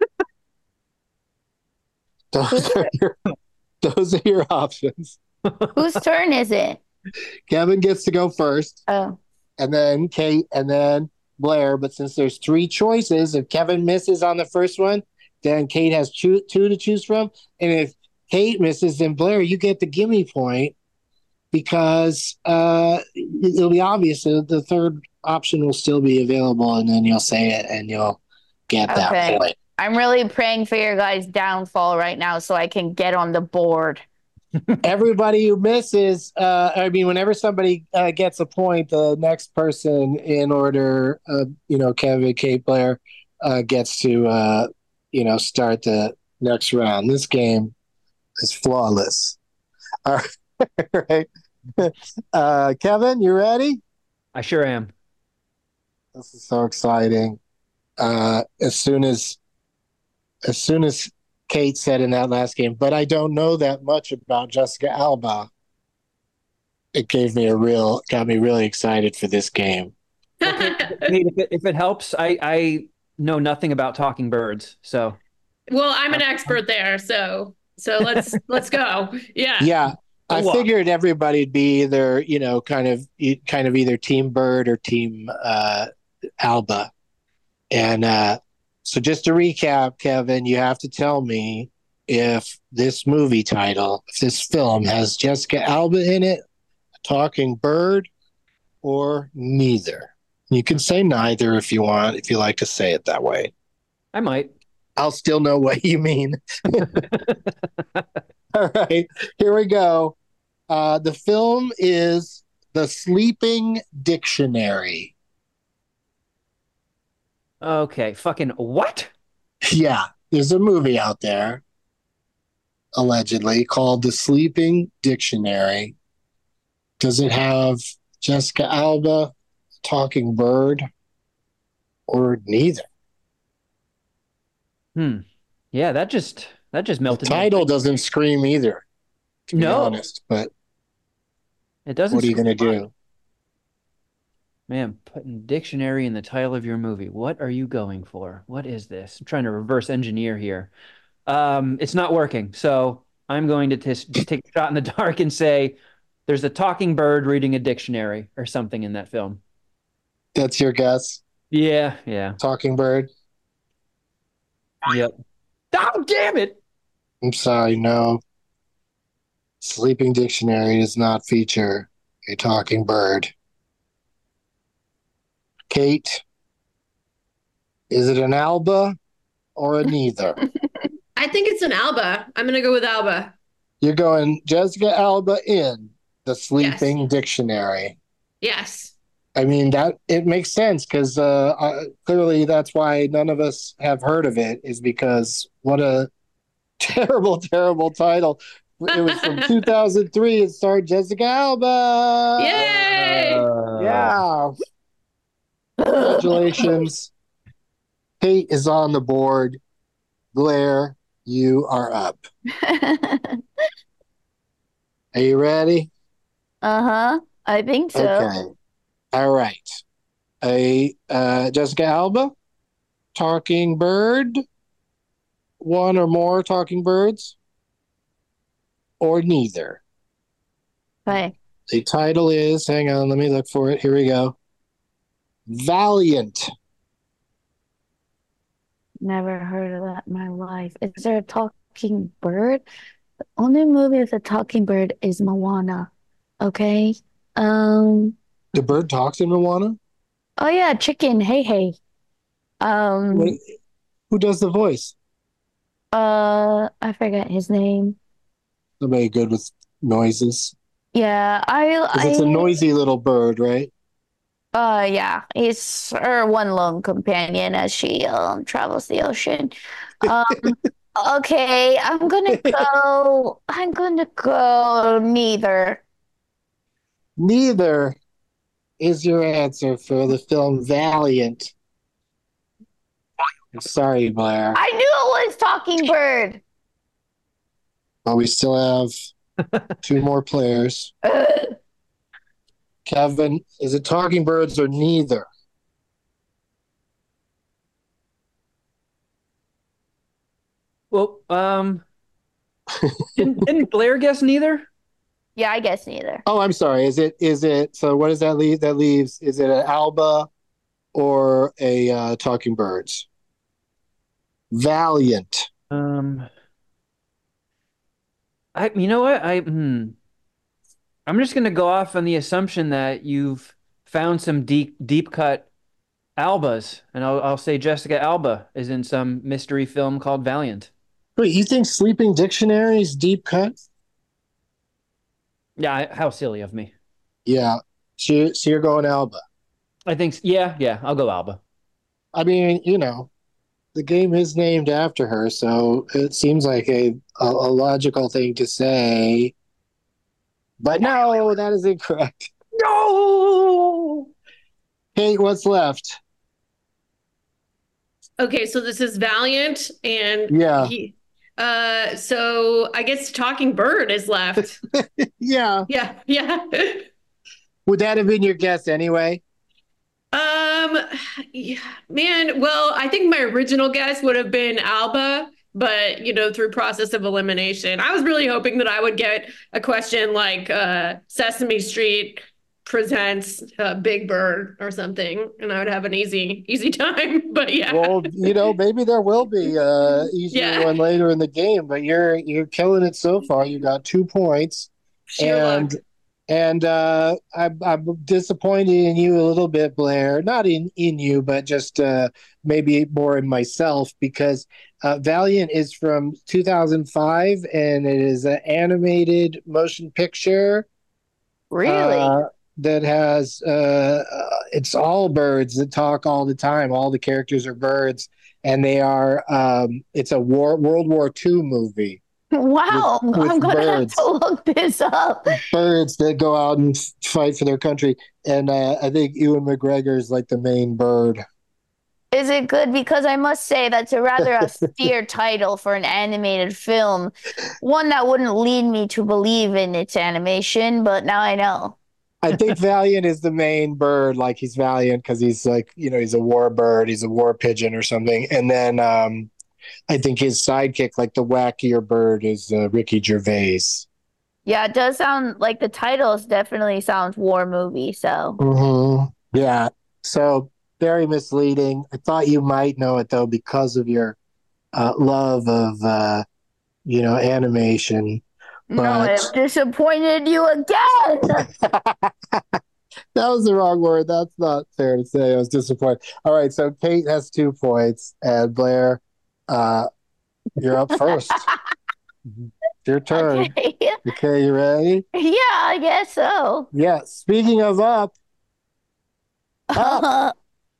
Speaker 5: Those are your, those are your options.
Speaker 6: Whose turn is it?
Speaker 5: Kevin gets to go first,
Speaker 6: Oh.
Speaker 5: and then Kate, and then Blair. But since there's three choices, if Kevin misses on the first one, then Kate has two, two to choose from. And if Kate misses, then Blair, you get the gimme point, because uh, it'll be obvious that the third option will still be available, and then you'll say it and you'll get
Speaker 6: Okay.
Speaker 5: that point.
Speaker 6: I'm really praying for your guys' downfall right now so I can get on the board.
Speaker 5: Everybody who misses, uh, I mean, whenever somebody uh, gets a point, the next person in order, uh, you know, Kevin, Kate, Blair, uh, gets to, uh, you know, start the next round. This game is flawless. All right. Uh, Kevin, you ready?
Speaker 8: I sure am.
Speaker 5: This is so exciting. Uh, as soon as as soon as Kate said in that last game, but I don't know that much about Jessica Alba. It gave me a real, got me really excited for this game.
Speaker 8: Okay, if, it, if it helps, I, I know nothing about talking birds, so.
Speaker 7: Well, I'm an expert there, so so let's let's go. Yeah.
Speaker 5: Yeah, I
Speaker 8: Well,
Speaker 5: figured everybody'd be either, you know, kind of kind of either Team Bird or Team uh, Alba. And uh, so just to recap, Kevin, you have to tell me if this movie title, if this film has Jessica Alba in it, a talking bird, or neither. You can say neither if you want, if you like to say it that way.
Speaker 8: I might.
Speaker 5: I'll still know what you mean. All right, here we go. Uh, the film is The Sleeping Dictionary.
Speaker 8: Okay, fucking what?
Speaker 5: Yeah, there's a movie out there, allegedly, called The Sleeping Dictionary. Does it have Jessica Alba, talking bird, or neither?
Speaker 8: Hmm. Yeah, that just that just
Speaker 5: The
Speaker 8: melted. me.
Speaker 5: title doesn't scream either, to be
Speaker 8: No.
Speaker 5: honest, but
Speaker 8: It doesn't.
Speaker 5: what are you going to
Speaker 8: scream
Speaker 5: do?
Speaker 8: Man, putting dictionary in the title of your movie. What are you going for? What is this? I'm trying to reverse engineer here. Um, it's not working. So I'm going to tis- just take a shot in the dark and say there's a talking bird reading a dictionary or something in that film.
Speaker 5: That's your guess?
Speaker 8: Yeah, yeah.
Speaker 5: Talking bird?
Speaker 8: Yep. Oh, damn it.
Speaker 5: I'm sorry, no. Sleeping Dictionary does not feature a talking bird. Kate, is it an Alba or a neither?
Speaker 7: I think it's an Alba. I'm gonna go with Alba.
Speaker 5: You're going Jessica Alba in The Sleeping Dictionary.
Speaker 7: Yes.
Speaker 5: I mean, that it makes sense because uh, uh, clearly that's why none of us have heard of it, is because what a terrible, terrible title. It was from two thousand three. It starred Jessica Alba.
Speaker 7: Yay!
Speaker 8: Uh,
Speaker 5: Yeah. Congratulations. Kate is on the board. Blair, you are up. Are you ready?
Speaker 6: Uh-huh. I think so.
Speaker 5: Okay. All right. A uh, Jessica Alba, talking bird, one or more talking birds, or neither.
Speaker 6: Okay.
Speaker 5: The title is, hang on, let me look for it. Here we go. Valiant.
Speaker 6: Never heard of that in my life. Is there a talking bird? The only movie with a talking bird is Moana. Okay. Um.
Speaker 5: The bird talks in Moana?
Speaker 6: Oh yeah, chicken. Hey hey. Um.
Speaker 5: Wait, who does the voice?
Speaker 6: Uh. I forget his name.
Speaker 5: Somebody good with noises.
Speaker 6: Yeah. I.
Speaker 5: 'Cause it's a
Speaker 6: I-
Speaker 5: noisy little bird, right?
Speaker 6: Uh, yeah, he's her one lone companion as she um travels the ocean. Um, okay, I'm gonna go. I'm gonna go neither.
Speaker 5: Neither is your answer for the film Valiant. I'm sorry, Blair.
Speaker 6: I knew it was Talking Bird.
Speaker 5: But we still have two more players. Kevin, is it talking birds or neither?
Speaker 8: Well, um, didn't, didn't Blair guess neither?
Speaker 6: Yeah, I guess neither.
Speaker 5: Oh, I'm sorry. Is it? Is it? So, what does that leave? That leaves. Is it an Alba or a uh, talking birds? Valiant.
Speaker 8: Um, I, you know what? I, hmm. I'm just gonna go off on the assumption that you've found some deep, deep cut Albas, and I'll, I'll say Jessica Alba is in some mystery film called Valiant.
Speaker 5: Wait, you think Sleeping Dictionary is deep cut?
Speaker 8: Yeah, I, how silly of me.
Speaker 5: Yeah. So, so you're going Alba.
Speaker 8: I think, yeah, yeah, I'll go Alba.
Speaker 5: I mean, you know, the game is named after her, so it seems like a, a, a logical thing to say. But no, that is incorrect.
Speaker 8: No.
Speaker 5: Kate, what's left?
Speaker 7: Okay, so this is Valiant, and
Speaker 5: Yeah.
Speaker 7: he, uh, so I guess Talking Bird is left.
Speaker 5: Yeah.
Speaker 7: Yeah, yeah.
Speaker 5: Would that have been your guess anyway?
Speaker 7: Um, yeah, man, well, I think my original guess would have been Alba, but you know, through process of elimination, I was really hoping that I would get a question like uh, Sesame Street presents uh, Big Bird or something, and I would have an easy, easy time. But yeah,
Speaker 5: Well, you know, maybe there will be uh easier
Speaker 7: Yeah.
Speaker 5: one later in the game, but you're you're killing it so far. You got two points.
Speaker 7: sheer
Speaker 5: and
Speaker 7: luck.
Speaker 5: and uh I'm, I'm disappointed in you a little bit, Blair. Not in in you, but just uh maybe more in myself, because uh, Valiant is from two thousand five, and it is an animated motion picture.
Speaker 6: Really?
Speaker 5: Uh, that has uh, uh, it's all birds that talk all the time. All the characters are birds, and they are. Um, it's a war World War Two movie.
Speaker 6: Wow.
Speaker 5: with- with
Speaker 6: I'm going to have
Speaker 5: birds.
Speaker 6: to look this up.
Speaker 5: Birds that go out and f- fight for their country, and uh, I think Ewan McGregor is like the main bird.
Speaker 6: Is it good? Because I must say that's a rather austere title for an animated film. One that wouldn't lead me to believe in its animation, but now I know.
Speaker 5: I think Valiant is the main bird. Like, he's Valiant because he's like, you know, he's a war bird, he's a war pigeon or something. And then um, I think his sidekick, like the wackier bird, is uh, Ricky Gervais.
Speaker 6: Yeah, it does sound like the title definitely sounds war movie. So
Speaker 5: Mm-hmm. Yeah. So very misleading. I thought you might know it though because of your uh, love of uh, you know, animation.
Speaker 6: no,
Speaker 5: But-
Speaker 6: I've disappointed you again.
Speaker 5: That was the wrong word. That's not fair to say. I was disappointed. All right, so Kate has two points, and Blair, uh, you're up first. Your turn.
Speaker 6: Okay.
Speaker 5: Okay, you ready?
Speaker 6: Yeah, I guess so.
Speaker 5: Yeah. Speaking of up, Up.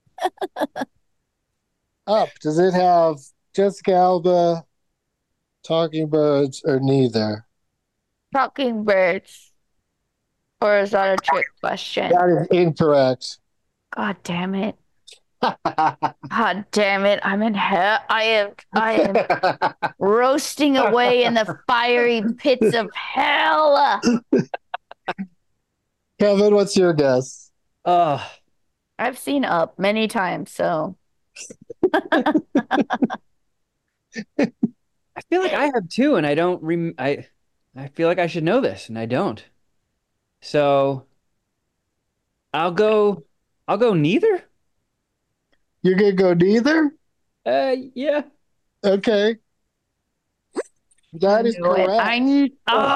Speaker 5: up. Does it have Jessica Alba, Talking Birds, or neither?
Speaker 6: Talking birds. Or is that a trick question?
Speaker 5: That is incorrect.
Speaker 6: God damn it. God damn it. I'm in hell. I am I am roasting away in the fiery pits of hell.
Speaker 5: Kevin, what's your guess?
Speaker 8: Uh,
Speaker 6: I've seen Up many times, so
Speaker 8: I feel like I have two, and I don't rem I I feel like I should know this, and I don't. So I'll go I'll go neither.
Speaker 5: You're gonna go neither?
Speaker 8: Uh yeah.
Speaker 5: Okay. That is
Speaker 6: knew it.
Speaker 5: correct.
Speaker 6: I kn-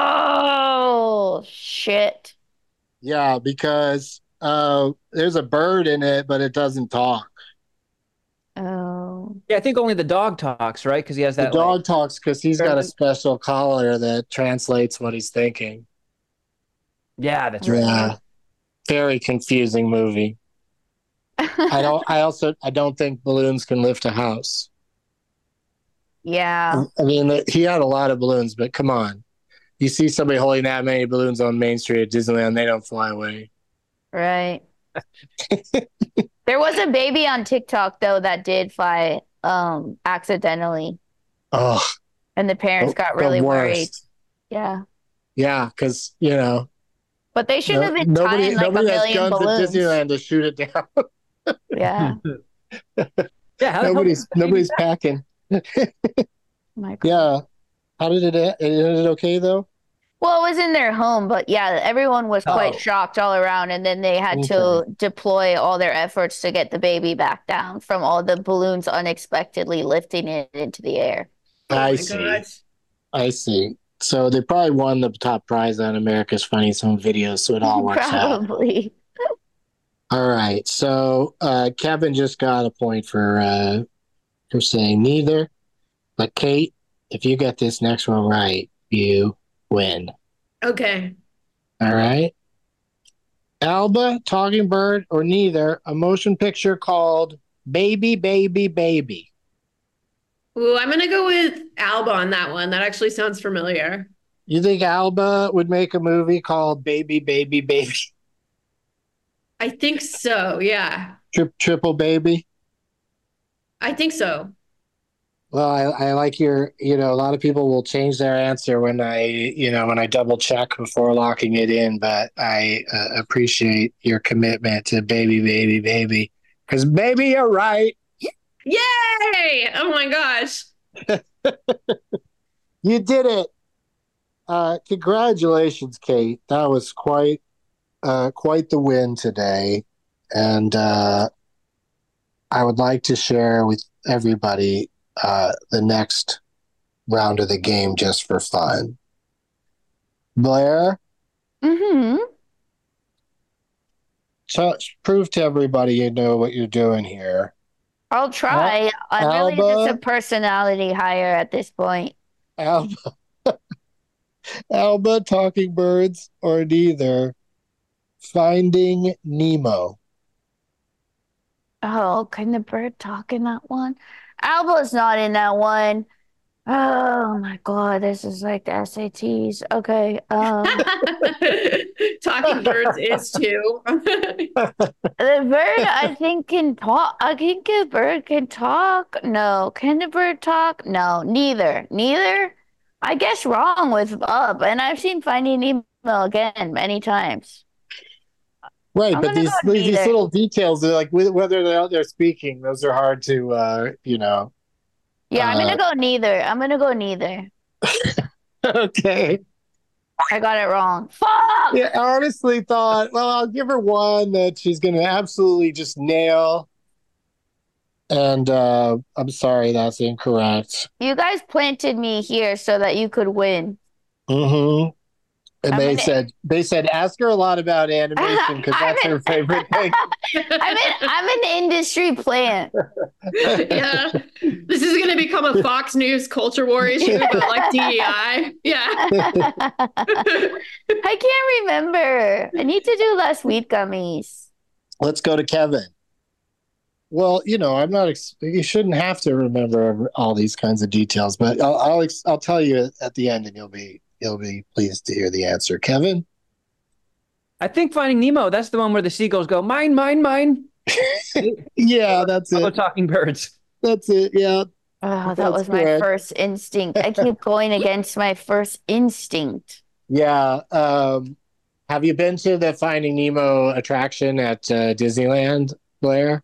Speaker 6: oh shit.
Speaker 5: Yeah, because uh, there's a bird in it, but it doesn't talk.
Speaker 6: Oh.
Speaker 8: Yeah, I think only the dog talks, right? Because he has
Speaker 5: The
Speaker 8: that
Speaker 5: dog
Speaker 8: like,
Speaker 5: talks because he's got a special collar that translates what he's thinking.
Speaker 8: yeah, that's right.
Speaker 5: Yeah. Very confusing movie. I don't I also I don't think balloons can lift a house.
Speaker 6: Yeah.
Speaker 5: I mean, he had a lot of balloons, but come on. You see somebody holding that many balloons on Main Street at Disneyland, they don't fly away.
Speaker 6: Right. There was a baby on TikTok though that did fly um accidentally,
Speaker 5: Oh,
Speaker 6: and the parents got really
Speaker 5: the
Speaker 6: worried.
Speaker 5: worst.
Speaker 6: Yeah.
Speaker 5: Yeah, because, you know,
Speaker 6: But they shouldn't have been
Speaker 5: nobody,
Speaker 6: tying like a
Speaker 5: nobody has
Speaker 6: million
Speaker 5: guns
Speaker 6: balloons.
Speaker 5: at Disneyland to shoot it down.
Speaker 6: Yeah.
Speaker 8: Yeah, how the hell
Speaker 5: nobody's
Speaker 8: did that baby
Speaker 5: nobody's
Speaker 8: die?
Speaker 5: packing.
Speaker 6: My God.
Speaker 5: Yeah. How did it end? It ended okay though?
Speaker 6: Well, it was in their home, but yeah, everyone was quite
Speaker 8: Oh.
Speaker 6: shocked all around, and then they had to deploy all their efforts to get the baby back down from all the balloons unexpectedly lifting it into the air.
Speaker 7: Oh
Speaker 5: I
Speaker 7: my
Speaker 5: see.
Speaker 7: gosh.
Speaker 5: I see. So they probably won the top prize on America's Funniest Home Videos, so it all works out.
Speaker 6: Probably.
Speaker 5: All right. So uh, Kevin just got a point for uh, for saying neither. But Kate, if you get this next one right, you win.
Speaker 7: Okay.
Speaker 5: All right. Alba, Talking Bird, or neither, a motion picture called Baby, Baby, Baby.
Speaker 7: Ooh, I'm gonna go with Alba on that one. That actually sounds familiar.
Speaker 5: You think Alba would make a movie called Baby, Baby, Baby?
Speaker 7: I think so, yeah.
Speaker 5: Tri- triple Baby?
Speaker 7: I think so.
Speaker 5: Well, I, I like your, you know, a lot of people will change their answer when I, you know, when I double check before locking it in, but I uh, appreciate your commitment to Baby, Baby, Baby. Because, baby, you're right.
Speaker 7: Yay! Oh my gosh.
Speaker 5: You did it. Uh, congratulations, Kate. That was quite, uh, quite the win today. And uh, I would like to share with everybody uh, the next round of the game just for fun. Blair?
Speaker 6: Mm-hmm.
Speaker 5: So, prove to everybody you know what you're doing here.
Speaker 6: I'll try. I'm really
Speaker 5: Alba?
Speaker 6: just a personality hire at this point.
Speaker 5: Alba, Alba, Talking Birds, or neither. Finding Nemo.
Speaker 6: Oh, can the bird talk in that one? Alba's not in that one. Oh my God, this is like the S A Ts. Okay. Um,
Speaker 7: Talking Birds is too.
Speaker 6: the bird, I think, can talk. I think a bird can talk. No. Can the bird talk? No. Neither. Neither? I guess wrong with up. And I've seen Finding Nemo again many times.
Speaker 5: Right,
Speaker 6: I'm
Speaker 5: but
Speaker 6: gonna
Speaker 5: these
Speaker 6: go
Speaker 5: these
Speaker 6: neither.
Speaker 5: little details, are like wh- whether they're out there speaking, those are hard to, uh, you know.
Speaker 6: Yeah, I'm
Speaker 5: Uh,
Speaker 6: gonna go neither. I'm gonna go neither.
Speaker 5: Okay.
Speaker 6: I got it wrong. Fuck!
Speaker 5: Yeah, I honestly thought, well, I'll give her one that she's going to absolutely just nail. And uh, I'm sorry, that's incorrect.
Speaker 6: You guys planted me here so that you could win.
Speaker 5: Mm-hmm. And
Speaker 6: I'm
Speaker 5: they
Speaker 6: gonna-
Speaker 5: said, they said, ask her a lot about animation because that's
Speaker 6: I'm
Speaker 5: her
Speaker 6: in-
Speaker 5: favorite thing.
Speaker 6: I'm an I'm an industry plant.
Speaker 7: Yeah. This is going to become a Fox News culture war issue about like D E I. Yeah.
Speaker 6: I can't remember. I need to do less wheat gummies.
Speaker 5: Let's go to Kevin. Well, you know, I'm not. Ex- you shouldn't have to remember all these kinds of details, but I'll I'll, ex- I'll tell you at the end, and you'll be you'll be pleased to hear the answer. Kevin.
Speaker 8: I think Finding Nemo, that's the one where the seagulls go, mine, mine, mine.
Speaker 5: Yeah, that's
Speaker 8: All the
Speaker 5: it.
Speaker 8: talking birds.
Speaker 5: That's it. Yeah.
Speaker 6: Oh, that
Speaker 5: That's
Speaker 6: was my
Speaker 5: correct.
Speaker 6: first instinct. I keep going against my first instinct.
Speaker 5: Yeah. Um, have you been to the Finding Nemo attraction at uh, Disneyland, Blair?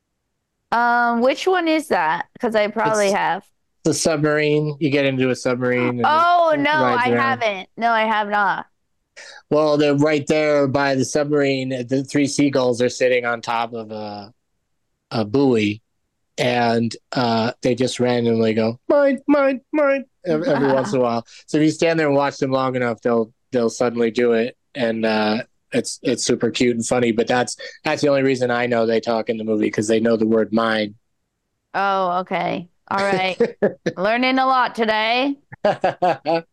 Speaker 6: Um, which one is that? Because I probably
Speaker 5: It's-
Speaker 6: have.
Speaker 5: The submarine. You get into a submarine. and
Speaker 6: Oh
Speaker 5: it
Speaker 6: no,
Speaker 5: rides
Speaker 6: I
Speaker 5: around.
Speaker 6: haven't. No, I have not.
Speaker 5: Well, they're right there by the submarine. The three seagulls are sitting on top of a a buoy, and uh, they just randomly go mine, mine, mine every, every once in a while. So if you stand there and watch them long enough, they'll they'll suddenly do it, and uh, it's it's super cute and funny. But that's that's the only reason I know they talk in the movie because they know the word mine.
Speaker 6: Oh, okay. All right. Learning a lot today.
Speaker 5: But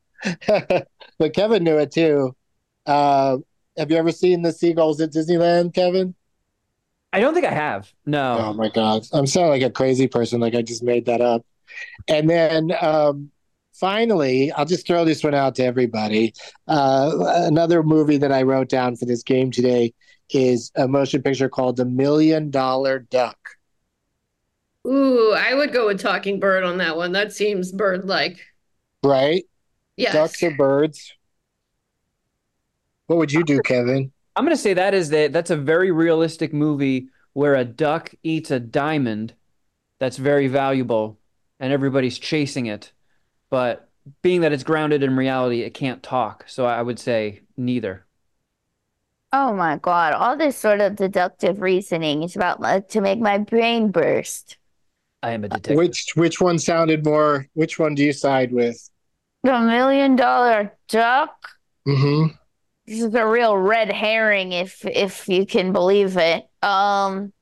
Speaker 5: Kevin knew it too. Uh, have you ever seen the seagulls at Disneyland, Kevin?
Speaker 8: I don't think I have. No.
Speaker 5: Oh my God. I'm sounding like a crazy person, like I just made that up. And then um, finally, I'll just throw this one out to everybody. Uh, another movie that I wrote down for this game today is a motion picture called The Million Dollar Duck.
Speaker 7: Ooh, I would go with Talking Bird on that one. That seems bird-like.
Speaker 5: Right?
Speaker 7: Yes.
Speaker 5: Ducks or birds? What would you do, Kevin?
Speaker 8: I'm going to say that is that that's a very realistic movie where a duck eats a diamond that's very valuable and everybody's chasing it. But being that it's grounded in reality, it can't talk. So I would say neither.
Speaker 6: Oh my God. All this sort of deductive reasoning is about uh, to make my brain burst.
Speaker 8: I am a detective.
Speaker 5: Which which one sounded more? Which one do you side with?
Speaker 6: The million dollar duck.
Speaker 5: Mm-hmm.
Speaker 6: This is a real red herring, if if you can believe it. Um,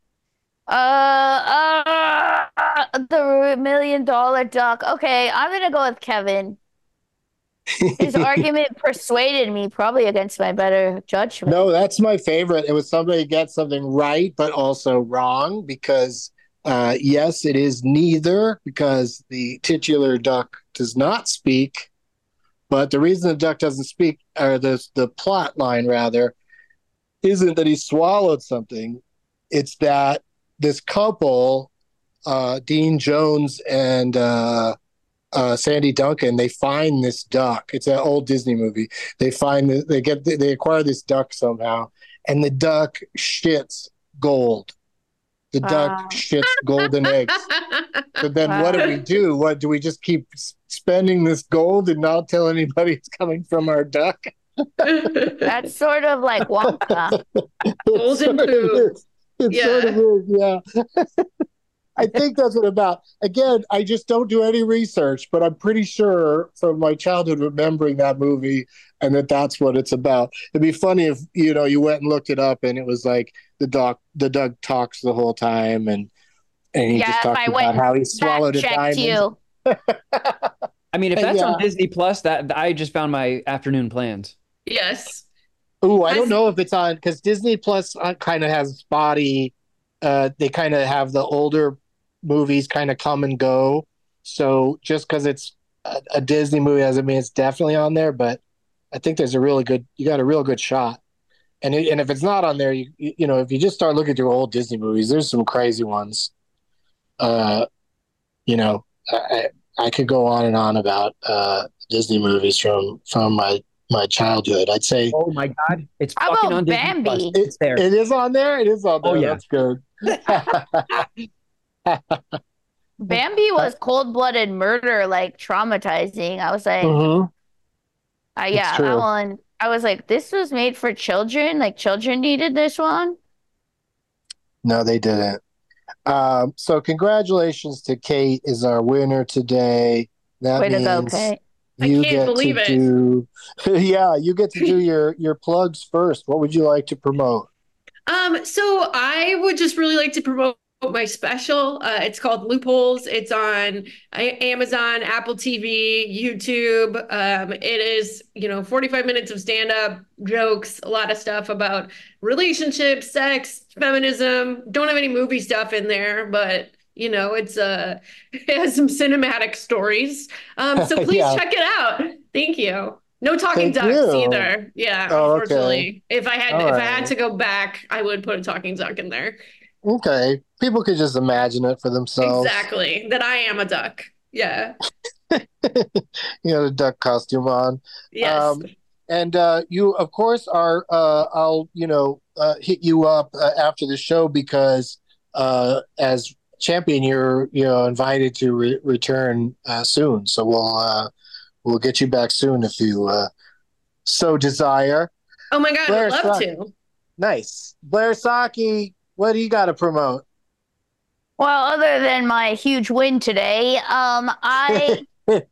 Speaker 6: uh, uh, the million dollar duck. Okay, I'm gonna go with Kevin. His argument persuaded me, probably against my better judgment.
Speaker 5: No, that's my favorite. It was somebody get something right, but also wrong because Uh, yes, it is neither because the titular duck does not speak. But the reason the duck doesn't speak, or the the plot line rather, isn't that he swallowed something. It's that this couple, uh, Dean Jones and uh, uh, Sandy Duncan, they find this duck. It's an old Disney movie. They find they get they acquire this duck somehow, and the duck shits gold. The duck
Speaker 6: Wow.
Speaker 5: shits golden eggs. But then
Speaker 6: Wow.
Speaker 5: what do we do? What do we just keep s- spending this gold and not tell anybody it's coming from our duck?
Speaker 6: That's sort of like Wonka.
Speaker 7: Golden
Speaker 5: It sort of
Speaker 7: poo.
Speaker 5: is. It sort of is, yeah. I think that's what about. Again, I just don't do any research, but I'm pretty sure from my childhood remembering that movie and that that's what it's about. It'd be funny if, you know, you went and looked it up and it was like the dog, the Doug talks the whole time and and he
Speaker 6: Yeah,
Speaker 5: just
Speaker 6: if
Speaker 5: talks
Speaker 6: I
Speaker 5: about
Speaker 6: went
Speaker 5: how he swallowed a
Speaker 6: fact checked
Speaker 5: diamond.
Speaker 6: you.
Speaker 8: I mean, if that's
Speaker 5: Yeah.
Speaker 8: on Disney Plus, that I just found my afternoon plans.
Speaker 7: Yes.
Speaker 5: Ooh, I don't
Speaker 7: I've-
Speaker 5: know if it's on because Disney Plus kind of has spotty. Uh, they kind of have the older movies kind of come and go. So just because it's a, a Disney movie doesn't mean it's definitely on there. But I think there's a really good. You got a real good shot. And it, and if it's not on there, you you you know if you just start looking through old Disney movies, there's some crazy ones. Uh, you know, I I could go on and on about uh Disney movies from from my my childhood. I'd say.
Speaker 8: Oh my God, it's
Speaker 6: How
Speaker 8: fucking
Speaker 6: about
Speaker 8: on Disney
Speaker 6: Bambi?
Speaker 8: Plus.
Speaker 5: It,
Speaker 8: It's there.
Speaker 5: it is on there. It is on there.
Speaker 8: Oh, yeah.
Speaker 5: That's good.
Speaker 6: Bambi was cold blooded murder, like traumatizing. I was like,
Speaker 5: Mhm.
Speaker 6: uh, yeah,
Speaker 5: true.
Speaker 6: that one. I was like, this was made for children. Like children needed this one.
Speaker 5: No, they didn't. Um, so congratulations to Kate is our winner today. That
Speaker 6: Way to go,
Speaker 5: means
Speaker 6: Kate.
Speaker 7: I
Speaker 5: you
Speaker 7: can't
Speaker 5: get
Speaker 7: believe
Speaker 5: to
Speaker 7: it.
Speaker 5: do. Yeah, you get to do your your plugs first. What would you like to promote?
Speaker 7: Um, so I would just really like to promote my special. Uh, it's called Loopholes. It's on A- Amazon, Apple T V, YouTube. Um, it is, you know, forty-five minutes of stand-up jokes, a lot of stuff about relationships, sex, feminism. Don't have any movie stuff in there, but you know, it's uh it has some cinematic stories. Um, so please
Speaker 5: Yeah.
Speaker 7: check it out. Thank you. No talking
Speaker 5: Thank
Speaker 7: ducks
Speaker 5: you.
Speaker 7: either. Yeah,
Speaker 5: Oh, okay.
Speaker 7: unfortunately. If I had
Speaker 5: All
Speaker 7: if I
Speaker 5: right.
Speaker 7: had to go back, I would put a talking duck in there.
Speaker 5: Okay, people could just imagine it for themselves.
Speaker 7: Exactly. That I am a duck. Yeah.
Speaker 5: You know, the duck costume on.
Speaker 7: Yes.
Speaker 5: Um, and uh, you, of course, are. Uh, I'll, you know, uh, hit you up uh, after the show because uh, as champion, you're, you know, invited to re- return uh, soon. So we'll uh, we'll get you back soon if you uh, so desire.
Speaker 7: Oh my God,
Speaker 5: Blair
Speaker 7: I'd love
Speaker 5: Saki.
Speaker 7: to.
Speaker 5: Nice, Blair Saki. What do you got to promote?
Speaker 6: Well, other than my huge win today, um, I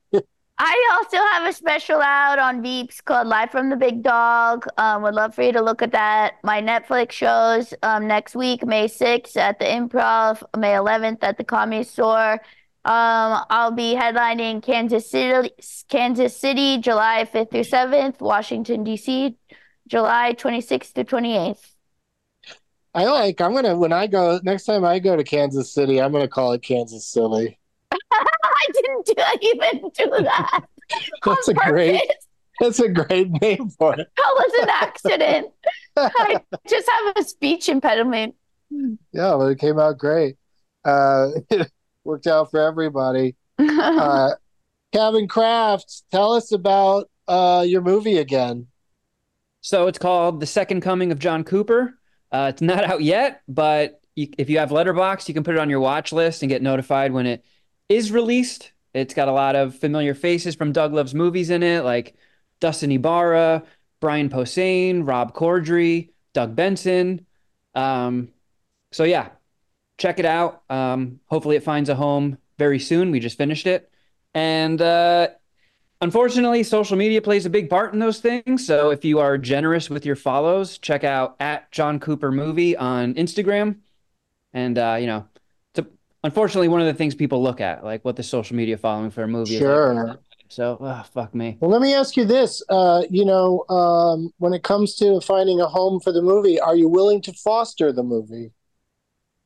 Speaker 6: I also have a special out on Veeps called Live from the Big Dog. Um, would love for you to look at that. My Netflix shows um, next week, May sixth at the Improv, May eleventh at the Comedy Store. Um, I'll be headlining Kansas City, Kansas City, July fifth through seventh, Washington, D C, July twenty-sixth through twenty-eighth.
Speaker 5: I like. I'm gonna when I go next time I go to Kansas City. I'm gonna call it Kansas Silly.
Speaker 6: I didn't do, even do that.
Speaker 5: That's
Speaker 6: on
Speaker 5: a great.
Speaker 6: purpose.
Speaker 5: That's a great name for it.
Speaker 6: That was an accident. I just have a speech impediment.
Speaker 5: Yeah, but it came out great. Uh, it worked out for everybody. Uh, Kevin Kraft, tell us about uh, your movie again.
Speaker 8: So it's called The Second Coming of John Cooper. Uh, it's not out yet, but you, if you have Letterboxd, you can put it on your watch list and get notified when it is released. It's got a lot of familiar faces from Doug Loves Movies in it, like Dustin Ibarra, Brian Posehn, Rob Corddry, Doug Benson. Um, so yeah, check it out. Um, hopefully it finds a home very soon. We just finished it. And uh, unfortunately, social media plays a big part in those things. So if you are generous with your follows, check out at John Cooper Movie on Instagram. And, uh, you know, it's a, unfortunately one of the things people look at, like what the social media following for a movie is.
Speaker 5: Sure.
Speaker 8: Like. So, oh, fuck me.
Speaker 5: Well, let me ask you this. Uh, you know, um, when it comes to finding a home for the movie, are you willing to foster the movie?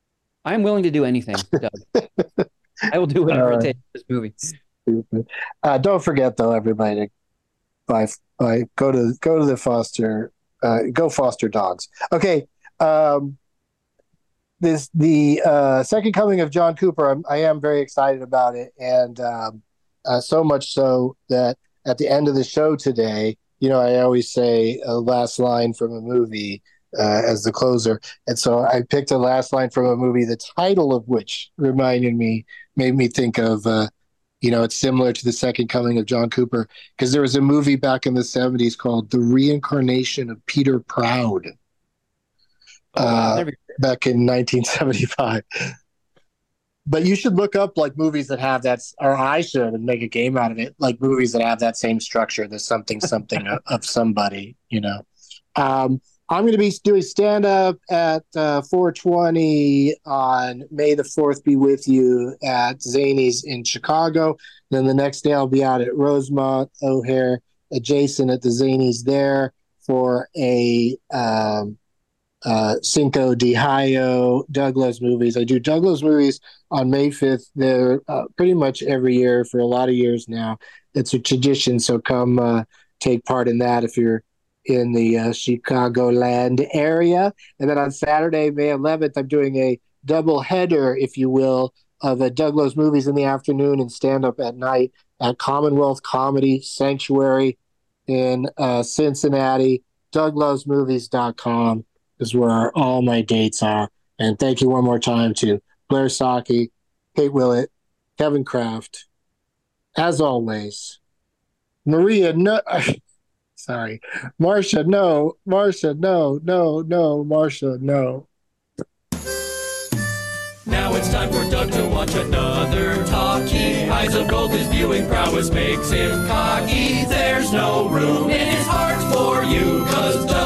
Speaker 8: I'm willing to do anything, Doug. I will do whatever
Speaker 5: All right.
Speaker 8: it takes for this movie.
Speaker 5: Stupid. Uh, don't forget though, everybody, to buy, buy go to go to the foster uh, go foster dogs. Okay. Um, this the uh, second coming of John Cooper. I'm, I am very excited about it, and um, uh, so much so that at the end of the show today, you know, I always say a last line from a movie uh, as the closer, and so I picked a last line from a movie, the title of which reminded me, made me think of. Uh, You know, it's similar to the second coming of John Cooper, because there was a movie back in the seventies called The Reincarnation of Peter Proud
Speaker 8: Oh, wow.
Speaker 5: uh,
Speaker 8: Never-
Speaker 5: back in nineteen seventy-five. But you should look up like movies that have that, or I should, and make a game out of it, like movies that have that same structure, the something, something of, of somebody, you know. Um, I'm going to be doing stand-up at uh, four twenty on May the fourth be with you at Zany's in Chicago. Then the next day I'll be out at Rosemont, O'Hare, adjacent at the Zany's there for a um, uh, Cinco de Mayo Douglas movies. I do Douglas movies on May fifth. They're uh, pretty much every year for a lot of years now. It's a tradition, so come uh, take part in that if you're in the uh, Chicagoland area. And then on Saturday, May eleventh, I'm doing a double header, if you will, of a Douglas movies in the afternoon and stand-up at night at Commonwealth Comedy Sanctuary in uh, Cincinnati. doug loves movies dot com is where all my dates are. And thank you one more time to Blair Saki, Kate Willett, Kevin Kraft, as always, Maria, no... Sorry. Marcia, no. Marcia, no. No, no. Marcia, no.
Speaker 4: Now it's time for Doug to watch another talkie. Eyes of gold, his viewing prowess makes him cocky. There's no room in his heart for you, 'cause Doug